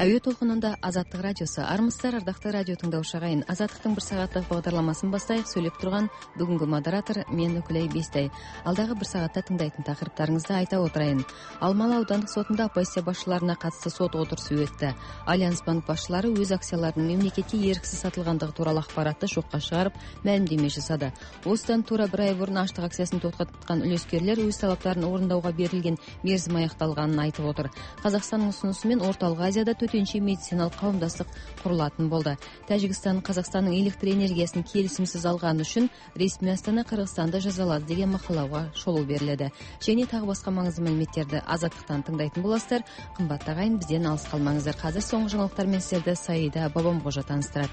Әуе толқынында Азаттық радиосы. Армысыздар, ардақты радио тыңдаушы ағайын. Азаттықтың 1 сағаттық бағдарламасын бастайық. Сөйлеп тұрған бүгінгі модератор мен Үкілей Бестай. Алдағы 1 сағатта тыңдайтын тақырыптарыңызды айта отырайын. Алмалы аудандық сотында оппозиция басшыларына қатысты сот отырысы өтті. Альянс банк басшылары өз акцияларының мемлекетке еріксіз сатылғандығы туралы ақпаратты жоққа шығарып, мәлімдеме жасады. Осыдан тура 1 ай бұрын аштық акциясын тоқтатқан үлескерлер өз талаптарын орындауға берілген мерзім аяқталғанын айтып отыр. Қазақстанның ұсынысымен Орталық Азияда төтенше медициналық қауымдастық құрылатын болды. Тәжікстан Қазақстанның электр энергиясын келісімсіз алғаны үшін ресми Астана Қырғызстанды жазалады деген мақалауға шолу беріледі. Және тағы басқа маңызды мәліметтерді Азаттықтан тыңдайтын боласыздар. Қымбатты ағайын, бізден алыс қалмаңыздар. Қазір соңғы жаңалықтармен сіздерді Саида Бабамқожа таныстырады.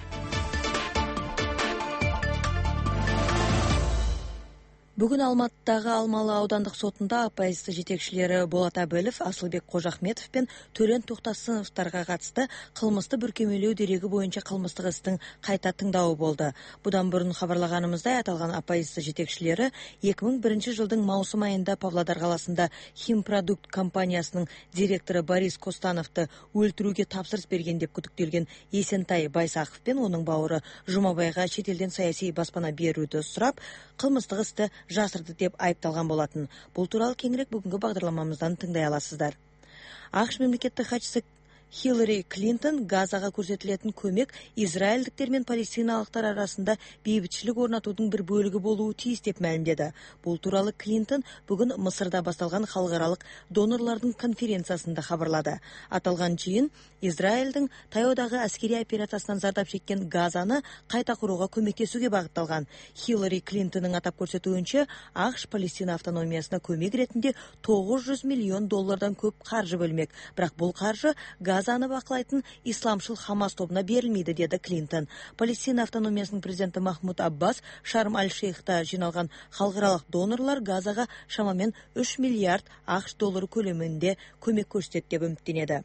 Бүгін Алматыдағы Алмалы аудандық сотында оппозиция жетекшілері Болат Әбілов, Асылбек Қожахметов пен Төлен Тоқтасыновтарға қатысты қылмысты бүркемелеу дерегі бойынша қылмыстық істің қайта тыңдауы болды. Бұдан бұрын хабарлағанымыздай, аталған оппозиция жетекшілері 2001 жылдың маусым айында Павлодар қаласында Химпродукт компаниясының директоры Борис Костановты өлтіруге тапсырыс берген деп күдіктелген Есентай Байсақов пен оның бауыры Жұмабайға шетелден саяси баспана беруді сұрап, қылмыстық істі жасырды деп айыпталған болатын. Бұл туралы кеңірек бүгінгі бағдарламамыздан тыңдай аласыздар. ақш мемлекеттік хатшысы Хиллари Клинтон Газаға көрсетілетін көмек израильдіктер мен палестиналықтар арасында бейбітшілік орнатудың бір бөлігі болуы тиіс деп мәлімдеді. Бұл туралы Клинтон бүгін Мысырда басталған халықаралық донорлардың конференциясында хабарлады. Аталған жиын Израильдің таяудағы әскери операциясынан зардап шеккен Газаны қайта құруға көмектесуге бағытталған. Хиллари Клинтонның атап көрсетуінше, ақш Палестина автономиясына көмек ретінде $900 миллион көп қаржы бөлмек. Бірақ бұл қаржы Газаны бақылайтын исламшыл Хамас тобына берілмейді, деді Клинтон. Палестина автономиясының президенті Махмуд Аббас Шарм-аль-Шейхта жиналған халықаралық донорлар Газаға шамамен $3 миллиард ақш доллары көлемінде көмек көрсетеді деп үміттенеді.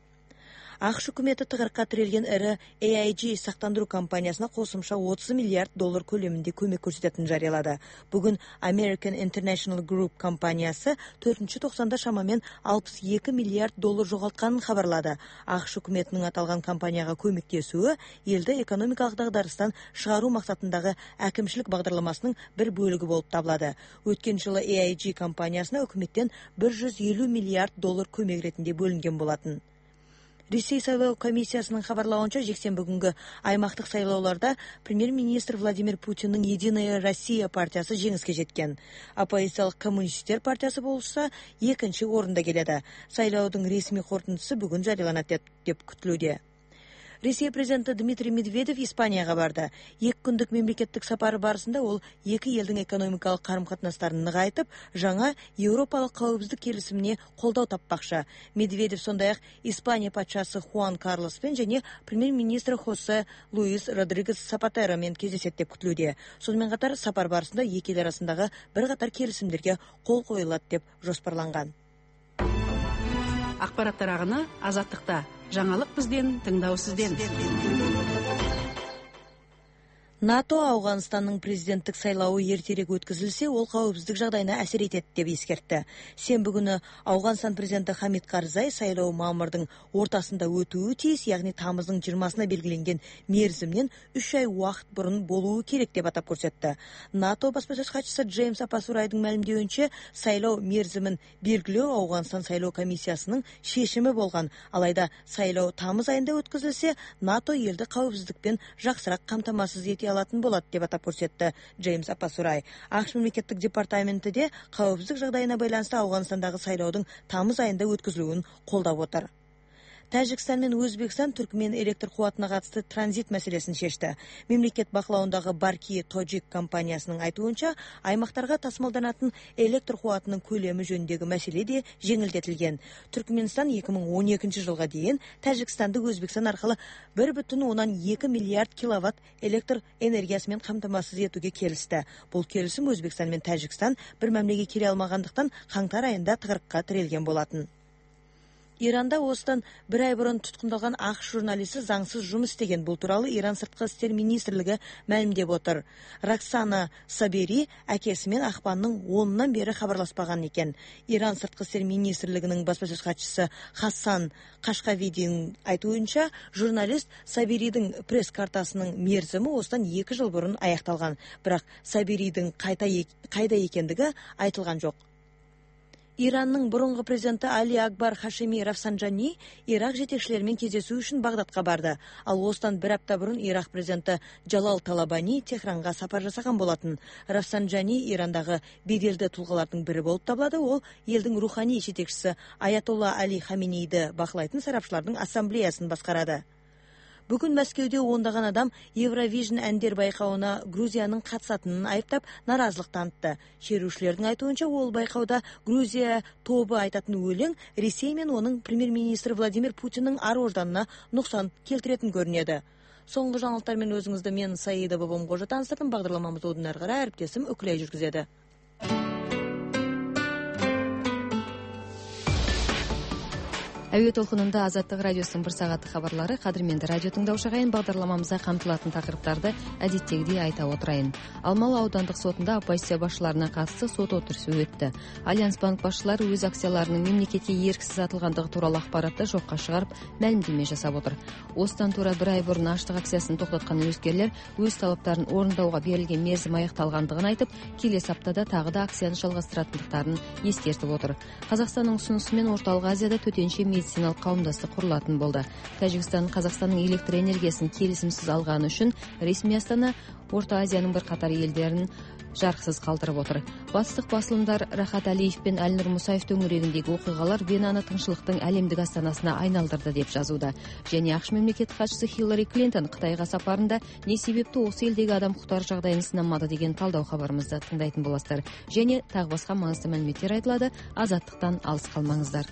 ақш үкіметі тығырыққа тірелген ірі AIG сақтандыру компаниясына қосымша $30 миллиард көлемінде көмек көрсететінін жариялады. Бүгін American International Group компаниясы 4-ші тоқсанда шамамен $62 миллиард жоғалтқанын хабарлады. ақш үкіметінің аталған компанияға көмектесуі елді экономикалық дағдарыстан шығару мақсатындағы әкімшілік бағдарламасының бір бөлігі болып табылады. Өткен жылы AIG компаниясына үкіметтен $150 миллиард көмек ретінде бөлінген болатын. Ресей сайлау комиссиясының хабарлауынша, жексенбі күнгі аймақтық сайлауларда премьер-министр Владимир Путиннің Единая Россия партиясы жеңіске жеткен. Оппозициялық коммунистер партиясы болса, екінші орында келеді. Сайлаудың ресми қорытындысы бүгін жарияланады деп күтілуде. Ресей президенті Дмитрий Медведев Испанияға барды. 2 күндік мемлекеттік сапары барысында ол екі елдің экономикалық қарым-қатынастарын нығайтып, жаңа еуропалық қауіпсіздік келісіміне қолдау таппақшы. Медведев сондай-ақ Испания патшасы Хуан Карлоспен және премьер-министр Хосе Луис Родригес Сапатеромен кездеседі деп күтілуде. Сонымен қатар сапар барысында екі ел арасындағы бірқатар келісімдерге қол қойылады деп жоспарланған. Ақпараттар ағыны Азаттықта. Жаңалық бізден, тыңдау сізден. НАТО Ауғанстанның президенттік сайлауы ертерек өткізілсе, ол қауіпсіздік жағдайына әсер етеді деп ескертті. Сенбі күні Ауғанстан президенті Хамид Карзай сайлау мамырдың ортасында өтуі тиіс, яғни тамыздың 20-сына белгіленген мерзімнен 3 ай уақыт бұрын болуы керек деп атап көрсетті. НАТО баспасөз хатшысы Джеймс Апасурайдың мәлімдеуінше, сайлау мерзімін белгілеу Ауғанстан сайлау комиссиясының шешімі болған. Алайда сайлау тамыз айында өткізілсе, НАТО елді қауіпсіздікпен жақсырақ қамтамасыз ете алатын болады деп атап көрсетті Джеймс Апасурай. ақш мемлекеттік департаменті де қауіпсіздік жағдайына байланысты Ауғанстандағы сайлаудың тамыз айында өткізілуін қолдап отыр. Тәжікстан мен Өзбекстан Түркмен электр қуатына қатысты транзит мәселесін шешті. Мемлекет бақылауындағы Барки Тоджик компаниясының айтуынша, аймақтарға тасымалданатын электр қуатының көлемі жөніндегі мәселе де жеңілдетілген. Түркменстан 2012 жылға дейін Тәжікстанды Өзбекстан арқылы 1,2 миллиард киловатт электр энергиясымен қамтамасыз етуге келісті. Бұл келісім Өзбекстан мен Тәжікстан бір мәмлеге келе алмағандықтан қаңтар айында тығырыққа тірелген болатын. Иранда осыдан бір ай бұрын тұтқындалған ақш журналисті заңсыз жұмыс істеген. Бұл туралы Иран сыртқы істер министрлігі мәлімдеп отыр. Роксана Сабери әкесімен ақпанның 10-нан бері хабарласпаған екен. Иран сыртқы істер министрлігінің баспасөз хатшысы Хасан Қашқавидин айтуынша, журналист Саберидің пресс-картасының мерзімі осыдан 2 жыл бұрын аяқталған. Бірақ Саберидің қайда екендігі айтылған жоқ. Иранның бұрынғы президенті Али Акбар Хашеми Рафсанджани Ирақ жетекшілерімен кездесу үшін Бағдадқа барды. Ал осыдан бір апта бұрын Ирақ президенті Джалал Талабани Техранға сапар жасаған болатын. Рафсанджани Ирандағы беделді тұлғалардың бірі болып табылады. Ол елдің рухани жетекшісі Аятолла Али Хаменейді бақылайтын сарапшылардың ассамблеясын басқарады. Бүгін Мәскеуде ондаған адам Евровижн әндер байқауына Грузияның қатысатынын айыптап наразылық танытты. Шерушілердің айтуынша, ол байқауда Грузия тобы айтатын өлең Ресей мен оның премьер-министрі Владимир Путиннің ар-ожданына нұқсан келтіретін көрінеді. Соңғы жаңалықтармен өзіңізді мен Саида Бабамқожа таныстырдым. Бағдарламамыз одан әрі қарай әріптесім Үкілей жүргізеді. Әуе толқынында Азаттық радиосының бір сағаттық хабарлары. Қадірменді радио тыңдаушы ағайын, бағдарламамызда қамтылатын тақырыптарды әдеттегідей айта отырайын. Алмалы аудандық сотында оппозиция басшыларына қатысты сот отырысы өтті. Альянс банк басшылары өз акцияларының мемлекетке еріксіз сатылғандығы туралы ақпаратты жоққа шығарып, мәлімдеме жасап отыр. Осыдан тура бір ай бұрын аштық акциясын тоқтатқан үлескерлер өз талаптарын орындауға берілген мерзім аяқталғандығын айтып, келесі аптада тағы да акцияны жалғастыратындықтарын ескертіп отыр. Қазақстанның ұсынысымен Орталық Азияда төтенше медициналық қауымдастық құрылатын болды. Тәжікстан Қазақстанның электр энергиясын келісімсіз алғаны үшін ресми Астана Орта Азияның бір қатар елдерін жарықсыз қалдырып отыр. Батыстық басылымдар Рахат Алиев пен Әлнұр Мұсаев төңірегіндегі оқиғалар Венаны тыңшылықтың әлемдік астанасына айналдырды деп жазуда. Және ақш мемлекеттік хатшысы Хиллари Клинтон Қытайға сапарында не себепті осы елдегі адам құқықтары жағдайын сынамады деген талдау хабарымызды тыңдайтын боласыздар. Және тағы басқа маңызды мәліметтер айтылады. Азаттықтан алыс қалмаңыздар.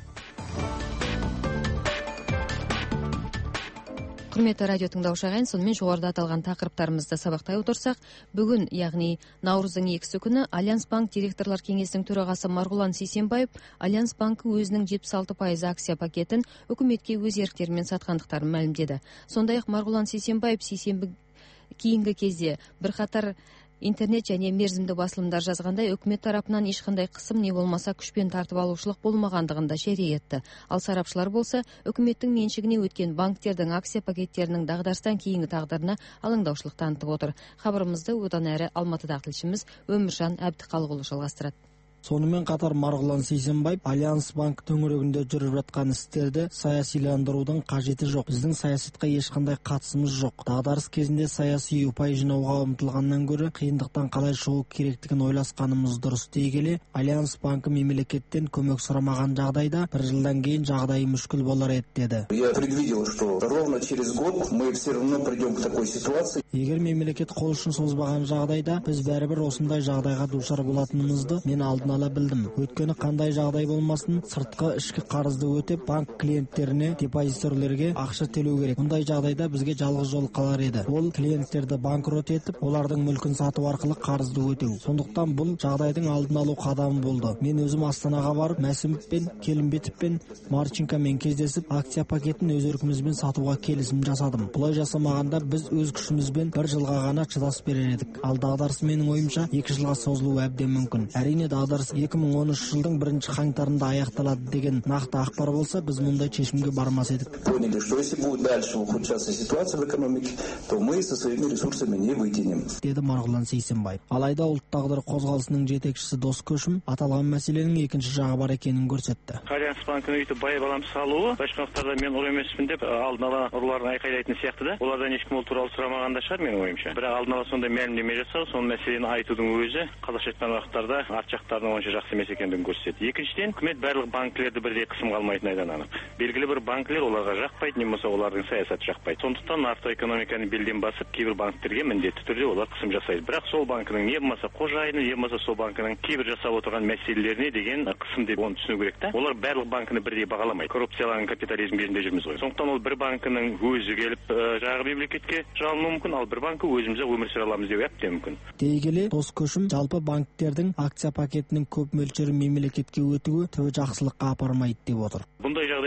Құрметті радио тыңдаушы ағайын, сонымен жоғарыда аталған тақырыптарымызды сабақтай отырсақ, бүгін, яғни наурыздың 2 күні Альянс банк директорлар кеңесінің төрағасы Марғұлан Сейсенбаев Альянс банкі өзінің 76% акция пакетін үкіметке өз еріктерімен сатқандықтарын мәлімдеді. Сондай-ақ Марғұлан Сейсенбаев сейсенбі кейінгі кезде бірқатар интернет және мерзімді басылымдар жазғандай, үкімет тарапынан ешқандай қысым не болмаса күшпен тартып алушылық болмағандығын да жария етті. Ал сарапшылар болса, үкіметтің меншігіне өткен банктердің акция пакеттерінің дағдарыстан кейінгі тағдырына алаңдаушылық танытып отыр. Хабарымызды одан әрі Алматыдағы тілшіміз Өміржан Әбдіқалықұлы жалғастырады. Сонымен қатар Марғұлан Сейсенбаев Альянс банк төңірегінде жүріп жатқан істерді саясиландырудың қажеті жоқ. Біздің саясатқа ешқандай қатысымыз жоқ. Дағдарыс кезінде саяси ұпай жинауға ұмтылғаннан гөрі қиындықтан қалай шығу керектігін ойласқанымыз дұрыс дей келе, Альянс банкі мемлекеттен көмек сұрамаған жағдайда бір жылдан кейін жағдайы мүшкіл болар еді деді. Я предвидел, что ровно через год мы все равно придем к такой ситуации. Егер мемлекет қол ұшын созбаған жағдайда біз бәрібір осындай жағдайға душар болатынымызды мен алдын ала білдім. Өйткені қандай жағдай болмасын, сыртқы ішкі қарызды өтеп, банк клиенттеріне, депозитерлерге ақша төлеу керек. Мұндай жағдайда бізге жалғыз жол қалар еді. Ол клиенттерді банкрот етіп, олардың мүлкін сату арқылы қарызды өтеу. Сондықтан бұл жағдайдың алдын алу қадамы болды. Мен өзім Астанаға барып, Мәсімовпен, Келімбетовпен, Марченкомен кездесіп, акция пакетін өз еркімізбен сатуға келісім жасадым. Бұлай жасамағанда біз өз күшімізбен бір жылға ғана шыдас берер едік. Ал дағдарыс менің ойымша 2 жылға созылуы әбден мүмкін. Әрине дағдарыс 2013 жылдың 1 қаңтарында аяқталады деген нақты ақпар болса, біз мұндай шешімге бармас едік. Поняли, что если будет дальше ухудшаться ситуация в экономике, то мы со своими ресурсами не вытянем. Деді Марғұлан Сейсенбаев. Алайда ұлт тағдыры қозғалысының жетекшісі Дос Көшім аталған мәселенің екінші жағы бар екенін көрсетті. Альянс банкінің өйтіп бай балам салуы, башқалықтарда мен ұр емеспін деп алдын ала ұрларын айқайлайтын сияқты да. Олардан ешкім ол туралы сұрамағанда шығар менің ойымша. Бірақ алдын ала сондай мәлімдеме жасау, сол мәселені айтудың өзі қазақша айтқан уақыттарда арт жақтарының онша жақсы емес екендігін көрсетеді. Екіншіден, үкімет барлық банкілерді бірдей қысымға алмайтындайдан анық. Белгілі бір банкілер оларға жақпайды, не болмаса олардың саясаты жақпайды. Сондықтан нарықтық экономиканы белден басып, кейбір банктерге міндетті түрде олар қысым жасайды. Бірақ сол банкінің не болмаса қожайыны, не болмаса сол банкінің кейбір жасап отырған мәселелеріне деген қысым деп оны түсіну керек та. Олар барлық банкіні бірдей бағаламайды. Коррупцияланған капитализм кезінде жүрміз ғой. Сондықтан ол бір банкінің өзі келіп жағы мемлекетке жалынуы мүмкін, ал бір банкі өзіміз өмір сүре аламыз деу әбден мүмкін. Дей келе, Дос Көшім жалпы банктердің акция пакетінің көп мөлшері мемлекетке өтуі түбі жақсылыққа апармайды деп отыр. Бұндай жағдайда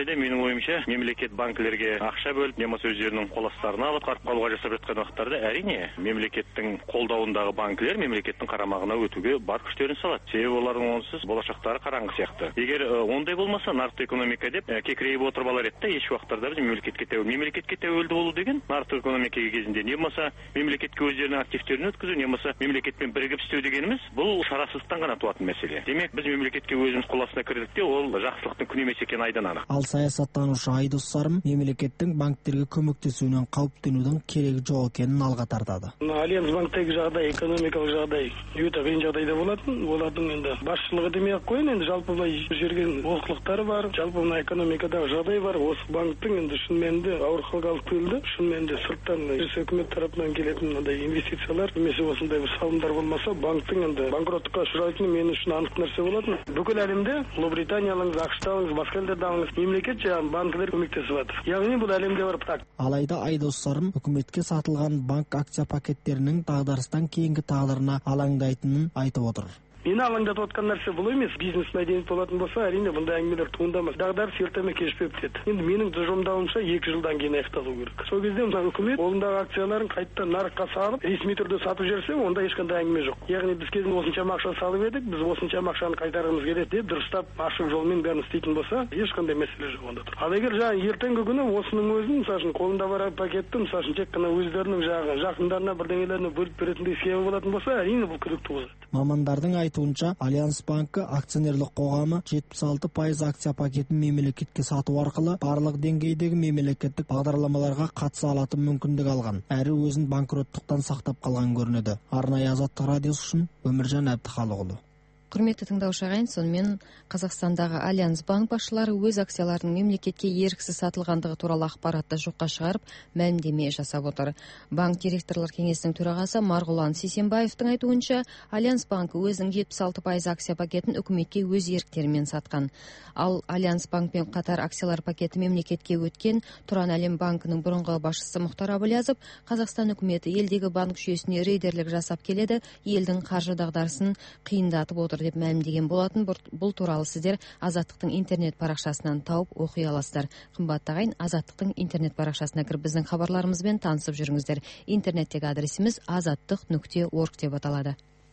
де менің ойымша мемлекет банкілерге ақша бөліп, немесе өздерінің қол астарына алып қарып қалуға жасап жатқан уақыттарда әрине мемлекеттің қолдауындағы банкілер мемлекеттің қарамағына өтуге бар күштерін салады. Себебі олардың онсыз болашақтары қараңғы сияқты. Егер ондай болмаса, нарықтық экономика деп кекірейіп отырып алар еді, еш уақыттарда біз мемлекетке тәуелді болу деген нарықтық экономика кезінде не болмаса мемлекетке өздерінің активтерін өткізу, не болмаса мемлекетпен бірігіп істеу дегеніміз бұл шарасыздықтан ғана туатын мәселе. Демек біз мемлекетке өзіміз қол астына кірдік те, ол жақсылықтың күн емес екені айдан анық. Ал саясаттанушы Айдос Сарым мемлекеттің банктерге көмектесуінен қауіптенудің керегі жоқ екенін алға тартады. Альянс банктегі жағдай, экономикалық жағдай өте қиын жағдайда болатын. Олардың енді басшылығы демей-ақ қойын, енді жалпы былай жүрген олқылықтары бар, жалпы мына экономикадағы жағдай бар. Осы банктың енді шынымен ауыр халға алып келді. Шынымен сырттан үкімет тарапынан келетін мынандай инвестициялар немесе осындай бір салымдар болмаса, банктың енді банкроттыққа ұшырайтыны мен үшін анық нәрсе болатын. Бүкіл әлемде Ұлыбританиялыңыз, ақш-тағыңыз, басқа елдердағыңыз мемлекет жаңағы банкілер көмектесіп жатыр. Яғни бұл әлемде бар практика. Алайда Айдос Сарым үкіметке сатылған банк акция пакеттерінің дағдарыстан кейінгі тағдырына алаңдайтынын айтып отыр. Мені алаңдатып отқан нәрсе бұл емес. Бизнес мәдениет болатын болса, әрине бұндай әңгімелер туындамас. Дағдарыс ерте ме кеш пе бітеді. Енді менің тұжырымдауымша 2 жылдан кейін аяқталу керек. Сол кезде үкімет қолындағы акцияларын қайтадан нарыққа салып, ресми түрде сатып жіберсе, онда ешқандай әңгіме жоқ. Яғни біз кезінде осыншама ақша салып едік, біз осыншама ақшаны қайтарғымыз келеді деп дұрыстап ашық жолмен бәрін істейтін болса, ешқандай мәселе жоқ онда. Ал егер ертеңгі күні осының өзін, мысалы үшін қолында бар пакетті, мысалы үшін тек қана өздерінің жақындарына бірдеңелеріне бөліп беретіндей схема болатын болса, әрине бұл күдік туғызады. Мамандардың айтуынша, Альянс банкі акционерлік қоғамы 76% акция пакетін мемлекетке сату арқылы барлық деңгейдегі мемлекеттік бағдарламаларға қатыса алатын мүмкіндік алған, әрі өзін банкроттықтан сақтап қалған көрінеді. Арнайы Азаттық радиосы үшін Өміржан Әбдіхалықұлы. Құрметті тыңдаушы ағайын, сонымен Қазақстандағы Альянс банк басшылары өз акцияларының мемлекетке еріксіз сатылғандығы туралы ақпаратты жоққа шығарып, мәлімдеме жасап отыр. Банк директорлар кеңесінің төрағасы Марғұлан Сейсенбаевтың айтуынша, Альянс банкі өзінің 76% акция пакетін үкіметке өз еріктерімен сатқан. Ал Альянс банкпен қатар акциялар пакеті мемлекетке өткен Тұран Әлем банкінің бұрынғы басшысы Мұхтар Абылязов, Қазақстан үкіметі елдегі банк жүйесіне рейдерлік жасап келеді, елдің қаржы дағдарысын қиындатып отыр деп мәлімдеген болатын. Бұл туралы сіздер Азаттықтың интернет парақшасынан тауып оқи аласыздар. Қымбатты ағайын, Азаттықтың интернет парақшасына кіріп біздің хабарларымызбен танысып жүріңіздер. Интернеттегі адресіміз azаттық.org деп аталады.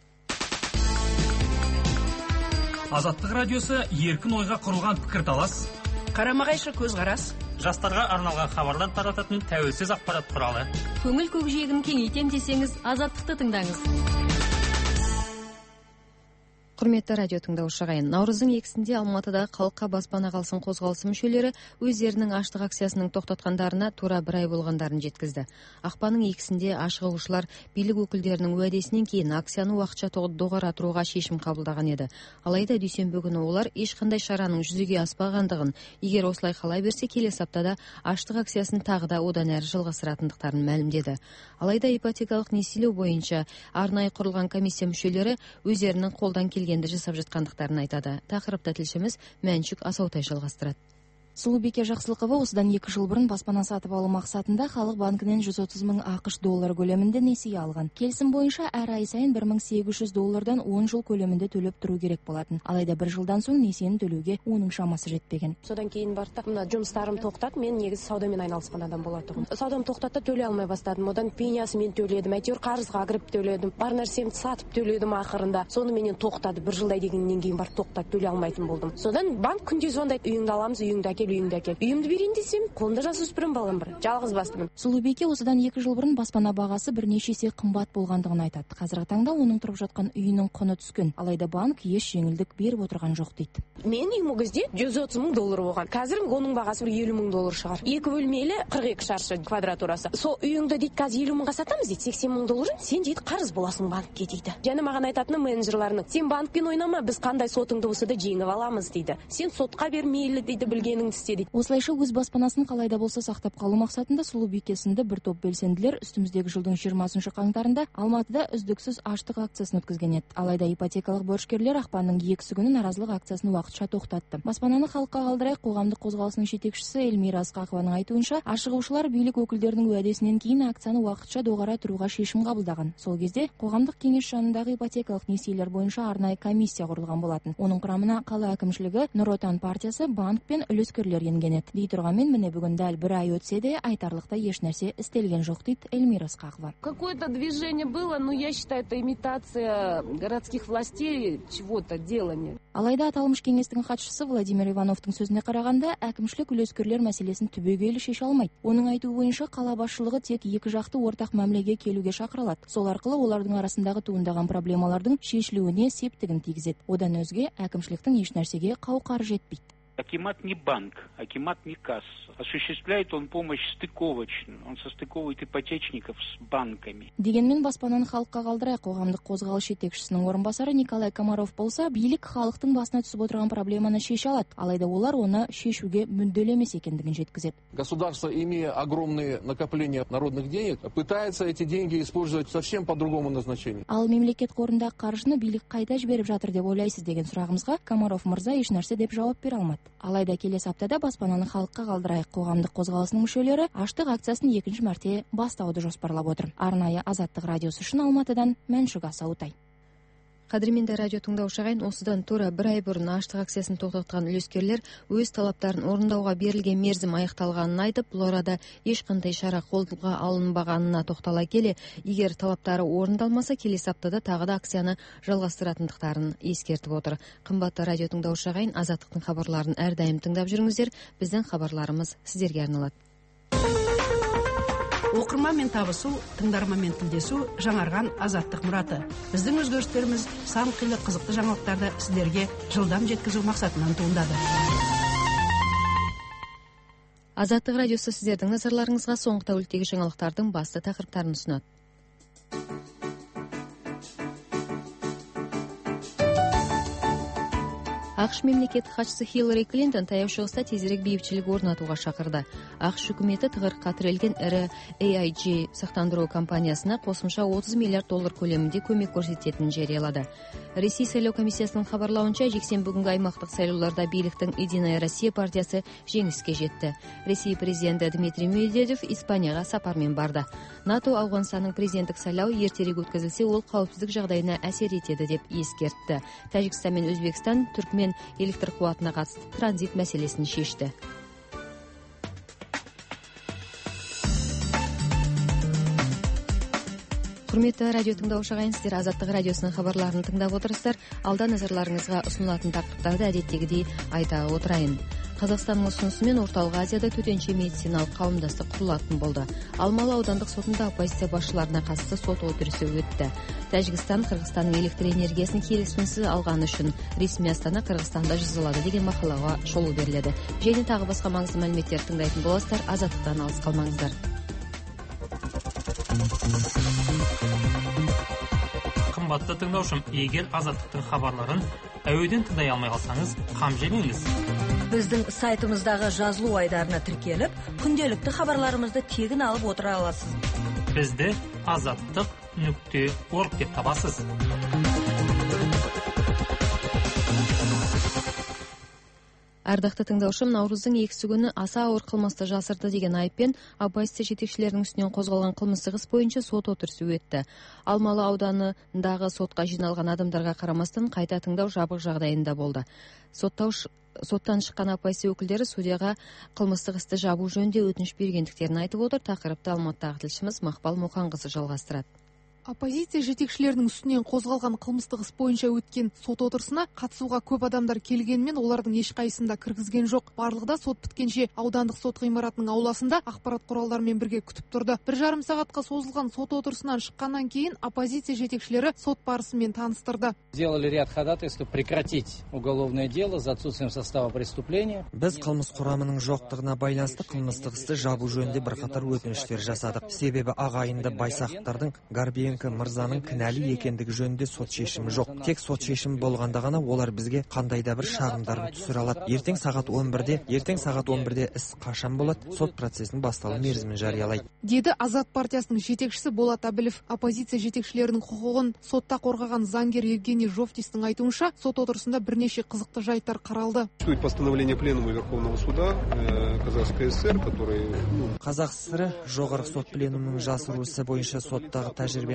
Азаттық радиосы еркін ойға құрылған пікірталас, қарама-қайшы көзқарас, жастарға арналған хабарлар тарататын тәуелсіз ақпарат құралы. Көңіл көкжиегін кеңейтем десеңіз, Азаттықты тыңдаңыз. Құрметті радио тыңдаушы ағайын, наурыздың 2-сінде Алматыда халыққа баспана қалсын қозғалысы мүшелері өздерінің аштық акциясының тоқтатқандарына тура 1 ай болғандарын жеткізді. Ақпанның 2-сінде ашық алушылар билік өкілдерінің уәдесінен кейін акцияны уақытша доғараттыруға шешім қабылдаған еді. Алайда дүйсенбі күні олар ешқандай шараның жүзеге аспағандығын, егер осылай қалай берсе, келесі аптада аштық акциясын тағы да одан әрі жалғастыратындықтарын мәлімдеді. Алайда ипотекалық несиелеу бойынша арнайы құрылған комиссия мүшелері өздерінің қолдан келгенді жасап жатқандықтарын айтады. Тақырыпта тілшіміз Мәншүк Асаутай жалғастырады. Сұлубеке Жақсылықова осыдан 2 жыл бұрын баспана сатып алу мақсатында Халық банкінен 130 мың ақш доллар көлемінде несие алған. Келісім бойынша әр ай сайын 1800 доллардан 10 жыл көлемінде төлеп тұру керек болатын. Алайда 1 жылдан соң несиені төлеуге оның шамасы жетпеген. Содан кейін бардық, мына жұмыстарым тоқтат, мен негізі саудамен айналысқан адам болатығым. Саудам тоқтатты, төлей алмай бастадым. Одан пенясы мен төледім, әйтеуір қарызға кіріп төледім. Бар нәрсемді сатып төледім ақырында. Соны менен тоқтады. 1 жылдай дегеннен кейін бар тоқтап төлей алмайтын болдым. Содан банк күнде звондайды, үйіңді аламыз, үйіңді әкел. Үйімді берейін десем, қолымда жасөспірім балам бар. Жалғыз бастым. Сұлубеке осыдан 2 жыл бұрын баспана бағасы бірнеше есе қымбат болғандығын айтады. Қазіргі таңда оның тұрып жатқан үйінің құны түскен. Алайда банк еш жеңілдік беріп отырған жоқ дейді. Мен үйім ол кезде 130 мың доллар болған. Қазір оның бағасы 50 мың доллар шығар. 2 бөлмелі 42 шаршы квадратурасы. Сол үйіңді дейді қазір 50 мыңға сатамыз дейді, 80 мың долларын сен дейді қарыз боласың банкке дейді. Және маған айтатыны менеджерларының, сен банкпен ойнама, біз қандай сотыңды болса да жеңіп аламыз дейді. Сен сотқа бермейлі дейді, білгеніңді істе дейді. Осылайша өз баспанасын қалайда болса сақтап қалу мақсатында Сұлубеке сынды бір топ белсенділер үстіміздегі жылдың 20 қаңтарында Алматыда үздіксіз аштық акциясын өткізген еді. Алайда ипотекалық борышкерлер ақпанның 2 күні наразылық акциясын уақытша тоқтатты. Баспананы халыққа қалдырайық қоғамдық қозғалысының жетекшісі Эльмира Асқақованың айтуынша, ашығушылар билік өкілдерінің уәдесінен кейін акцияны уақытша доғара тұруға шешім қабылдаған. Сол кезде қоғамдық кеңес жанындағы ипотекалық несиелер бойынша арнайы комиссия құрылған болатын. Оның құрамына қала әкімшілігі, Нұр Отан партиясы, банк пен үлескер өзгөрүүлөр енген эт. Дей турганмен міне бүгүн дал 1 ай өтсе де айтарлыктай эч нерсе истелген жок дейт Эльмира Ысқақова. Какое-то движение было, но я считаю, это имитация городских властей чего-то делания. Алайда аталмыш кеңестин катчысы Владимир Ивановдун сөзүнө караганда, әкимшилик үлескерлер маселесин түбөгейлүү шеше алмайт. Онун айтуу боюнча, кала башчылыгы тек эки жакты ортак мамилеге келүүгө чакырылат. Сол аркылуу олардын арасындагы туындаган проблемалардын шешилүүнүне септигин тийгизет. Одан өзгө әкимшиликтин эч нерсеге кауқары жетпейт. Акимат не банк, акимат не касса. Осуществляет он помощь стыковочную. Он состыковывает ипотечников с банками. Дегенмен баспананы халыкка калдырай коомдук козголуш жетекчисинин орун басары Николай Комаров болсо, бийлик халыктын басына түсүп отурган проблеманы шеше алат. Алайда олар оны шешүүгө мүдделүү эмес экендигин жеткизет. Государство, имея огромные накопления народных денег, пытается эти деньги использовать совсем по другому назначению. Ал мемлекет корундагы каржыны бийлик кайда жиберип жатыр деп ойлайсыз деген сурагыбызга Комаров мырза эч нерсе деп жооп бере алмат. Алайда келесі аптада баспананы халыкка калдырайык коомдук козголосунун мүчөлөрү аштык акциясын 2 марте баштауды жоспарлап отур. Арнайы Азаттык радиосу үчүн Алматыдан Мәншүк Асаутай. Кадырменде радио тыңдаушы ағайын, осыдан тура 1 ай бұрын аштық акциясын тоқтатқан үлескерлер өз талаптарын орындауға берілген мерзім аяқталғанын айтып, бұл арада ешқандай шара қолға алынбағанына тоқтала келе, егер талаптары орындалмаса, келесі аптада тағы да акцияны жалғастыратындықтарын ескертіп отыр. Қымбатты радио тыңдаушы ағайын, Азаттықтың хабарларын әрдайым тыңдап жүріңіздер. Біздің хабарларымыз сіздерге арналады. Оқырманмен табысу, тыңдарманмен тілдесу жаңарған Азаттық мұраты. Біздің өзгерістеріміз сан қилы қызықты жаңалықтарды сіздерге жылдам жеткізу мақсатынан туындады. Азаттық радиосы сіздердің назарларыңызға соңғы тәуліктегі жаңалықтардың басты тақырыптарын ұсынады. АКШ мемлекеттик катчысы Хиллари Клинтон таяу чыгышта тезирээк бейбитчилик орнатууга чакырды. АКШ өкмөтү тыгырыкка тирелген ири AIG сактандыруу компаниясына косумча $30 миллиард көлөмүндө көмөк көрсөтөтүнүн жарыялады. Ресей сайлоо комиссиясынын хабарлауынча, жексенбі күнгү аймактык сайлоолордо бийликтин Единая Россия партиясы жеңиске жетти. Ресей президенти Дмитрий Медведев Испанияга сапар менен барды. НАТО Афганстандын президенттик сайлоо эртерээк өткөзүлсө, ол кооптсуздук жагдайына асер этеди деп эскертти. Тажикстан менен Өзбекстан Түркмен электр кубатына катысты транзит маселесин шешти. Құрметті радио тыңдаушы ағайын, сіздер Азаттық радиосының хабарларын тыңдап отырсыздар. Алда назарларыңызға ұсынылатын тақырыптарды әдеттегідей айта отырайын. Қазақстанның ұсынысымен Орталық Азияда төтенше медициналық қауымдастық құрылатын болды. Алмалы аудандық сотында оппозиция басшыларына қатысты сот отырысы өтті. Тәжікстан Қырғызстанның электр энергиясын келісімсіз алғаны үшін ресми Астана Қырғызстанда жазалады деген мақалаға шолу беріледі. Және тағы басқа маңызды мәліметтер тыңдайтын боласыздар. Азаттықтан алыс қалмаңыздар. Қымбатты тыңдаушым, егер Азаттықтың хабарларын әуеден тыңдай алмай қалсаңыз, қам жемеңіз. Біздің сайтымыздағы жазылу айдарына тіркеліп, күнделікті хабарларымызды тегін алып отыра аласыз. Бізді azаттық.org деп табасыз. Ардақты тыңдаушым, Наурыздың 2 күні аса ауыр қылмысты жасырды деген айыппен оппозиция жетекшілерінің үстінен қозғалған қылмыстық іс бойынша сот отырысы өтті. Алмалы ауданындағы сотқа жиналған адамдарға қарамастан қайта тыңдау жабық жағдайында болды. Соттан шыққан оппозиция өкілдері судьяға қылмыстық істі жабу жөнінде өтініш бергендіктерін айтып отыр. Тақырыпты Алматыдағы тілшіміз Мақпал Мұқанқызы жалғастырады. Оппозиция жетекшілерінің үстінен қозғалған қылмыстық іс бойынша өткен сот отырысына қатысуға көп адамдар келгенмен олардың ешқайсында кіргізген жоқ. Барлығда сот біткенше аудандық сот ғимаратының ауласында ақпарат құралдарымен бірге күтіп тұрды. 1,5 сағатқа созылған сот отырысынан шыққаннан кейін оппозиция жетекшілері сот барысымен таныстырды. Сделали ряд ходатайств прекратить уголовное дело за отсутствием состава преступления. Біз қылмыс құрамының жоқтығына байланысты қылмыстық істі жабу жөнінде бірқатар өтініштер жасадық. Себебі ағайынды байсақтардың Гарбиенко мырзаның кінәлі екендігі жөнінде сот шешімі жоқ. Тек сот шешімі болғанда ғана олар бізге қандай да бір шағымдарын түсіре алады. Ертең сағат 11-де іс қашан болады, сот процесінің басталу мерзімін жариялайды. Деді Азат партиясының жетекшісі Болат Абілов. Оппозиция жетекшілерінің құқығын сотта қорғаған заңгер Евгений Жовтистің айтуынша, сот отырысында бірнеше қызықты жайттар қаралды. Постановление Пленума Верховного суда Казахской ССР, который Қазақ ССР жоғарғы сот пленумының жасыру ісі бойынша соттағы тәжірибені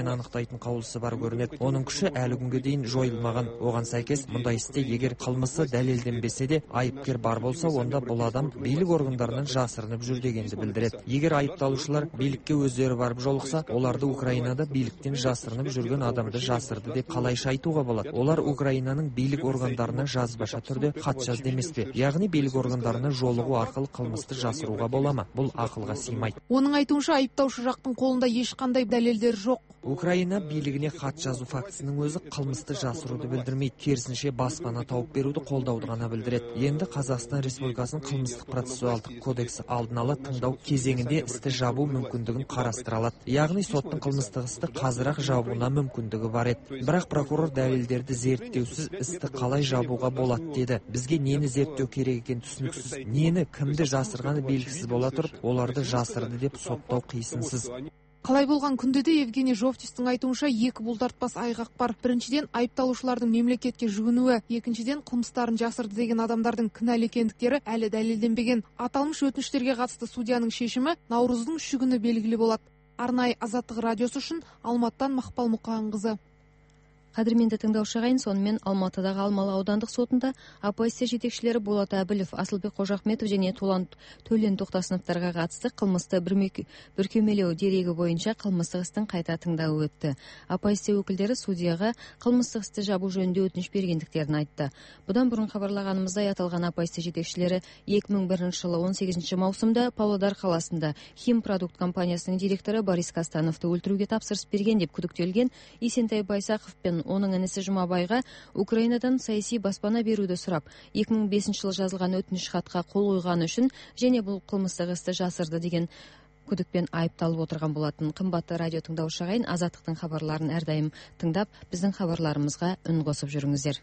анықтайтын қаулысы бар көрінеді. Оның күші әлі күнге дейін жойылмаған. Оған сәйкес, мұндай істе егер қылмысы дәлелденбесе де, айыпкер бар болса, онда бұл адам билік органдарынан жасырынып жүр дегенді білдіреді. Егер айыпталушылар билікке өздері барып жолықса, оларды Украинада биліктен жасырынып жүрген адамды жасырды деп қалайша айтуға болады. Олар Украинаның билік органдарына жазбаша түрде хат жазды емес пе? Яғни билік органдарына жолығу арқылы қылмысты жасыруға бола ма? Бұл ақылға сыймайды. Оның айтуынша, айыптаушы жақтың қолында ешқандай дәлелдер жоқ. Украина билігіне хат жазу фактісінің өзі қылмысты жасыруды білдірмейді, керісінше баспана тауып беруді қолдауды ғана білдіреді. Енді Қазақстан Республикасының қылмыстық процессуалдық кодексі алдын ала тыңдау кезеңінде істі жабу мүмкіндігін қарастыра алады. Яғни соттың қылмыстық істі қазір-ақ жабуына мүмкіндігі бар еді. Бірақ прокурор дәлелдерді зерттеусіз істі қалай жабуға болады деді. Бізге нені зерттеу керек екен түсініксіз, нені кімді жасырғаны белгісіз бола тұрып, оларды жасырды деп соттау қисынсыз. Қалай болған күнде де Евгений Жовтистің айтуынша екі бұлтартпас айғақ бар. Біріншіден, айыпталушылардың мемлекетке жүгінуі, екіншіден, қылмыстарын жасырды деген адамдардың кінәлі екендіктері әлі дәлелденбеген. Аталмыш өтініштерге қатысты судьяның шешімі наурыздың 3 күні белгілі болады. Арнайы Азаттық радиосы үшін Алматыдан Мақпал Мұқанқызы. Қадірменді тыңдаушы ағайын, сонымен Алматыдағы Алмалы аудандық сотында оппозиция жетекшілері Болат Әбілов, Асылбек Қожахметов және Төлен Тоқтасыновтарға қатысты қылмысты бүркемелеу дерегі бойынша қылмыстық істің қайта тыңдауы өтті. Оппозиция өкілдері судьяға қылмыстық істі жабу жөнінде өтініш бергендіктерін айтты. Бұдан бұрын хабарлағанымыздай, аталған оппозиция жетекшілері 2001 жылы 18 маусымда Павлодар қаласында Химпродукт компаниясының директоры Борис Костановты өлтіруге тапсырыс берген деп күдіктелген Есентай Байсақов пен оның інісі Жұмабайға Украинадан саяси баспана беруді сұрап, 2005 жылы жазылған өтініш хатқа қол қойғаны үшін және бұл қылмыстық істі жасырды деген күдікпен айыпталып отырған болатын. Қымбатты радио тыңдаушы ағайын, Азаттықтың хабарларын әрдайым тыңдап, біздің хабарларымызға үн қосып жүріңіздер.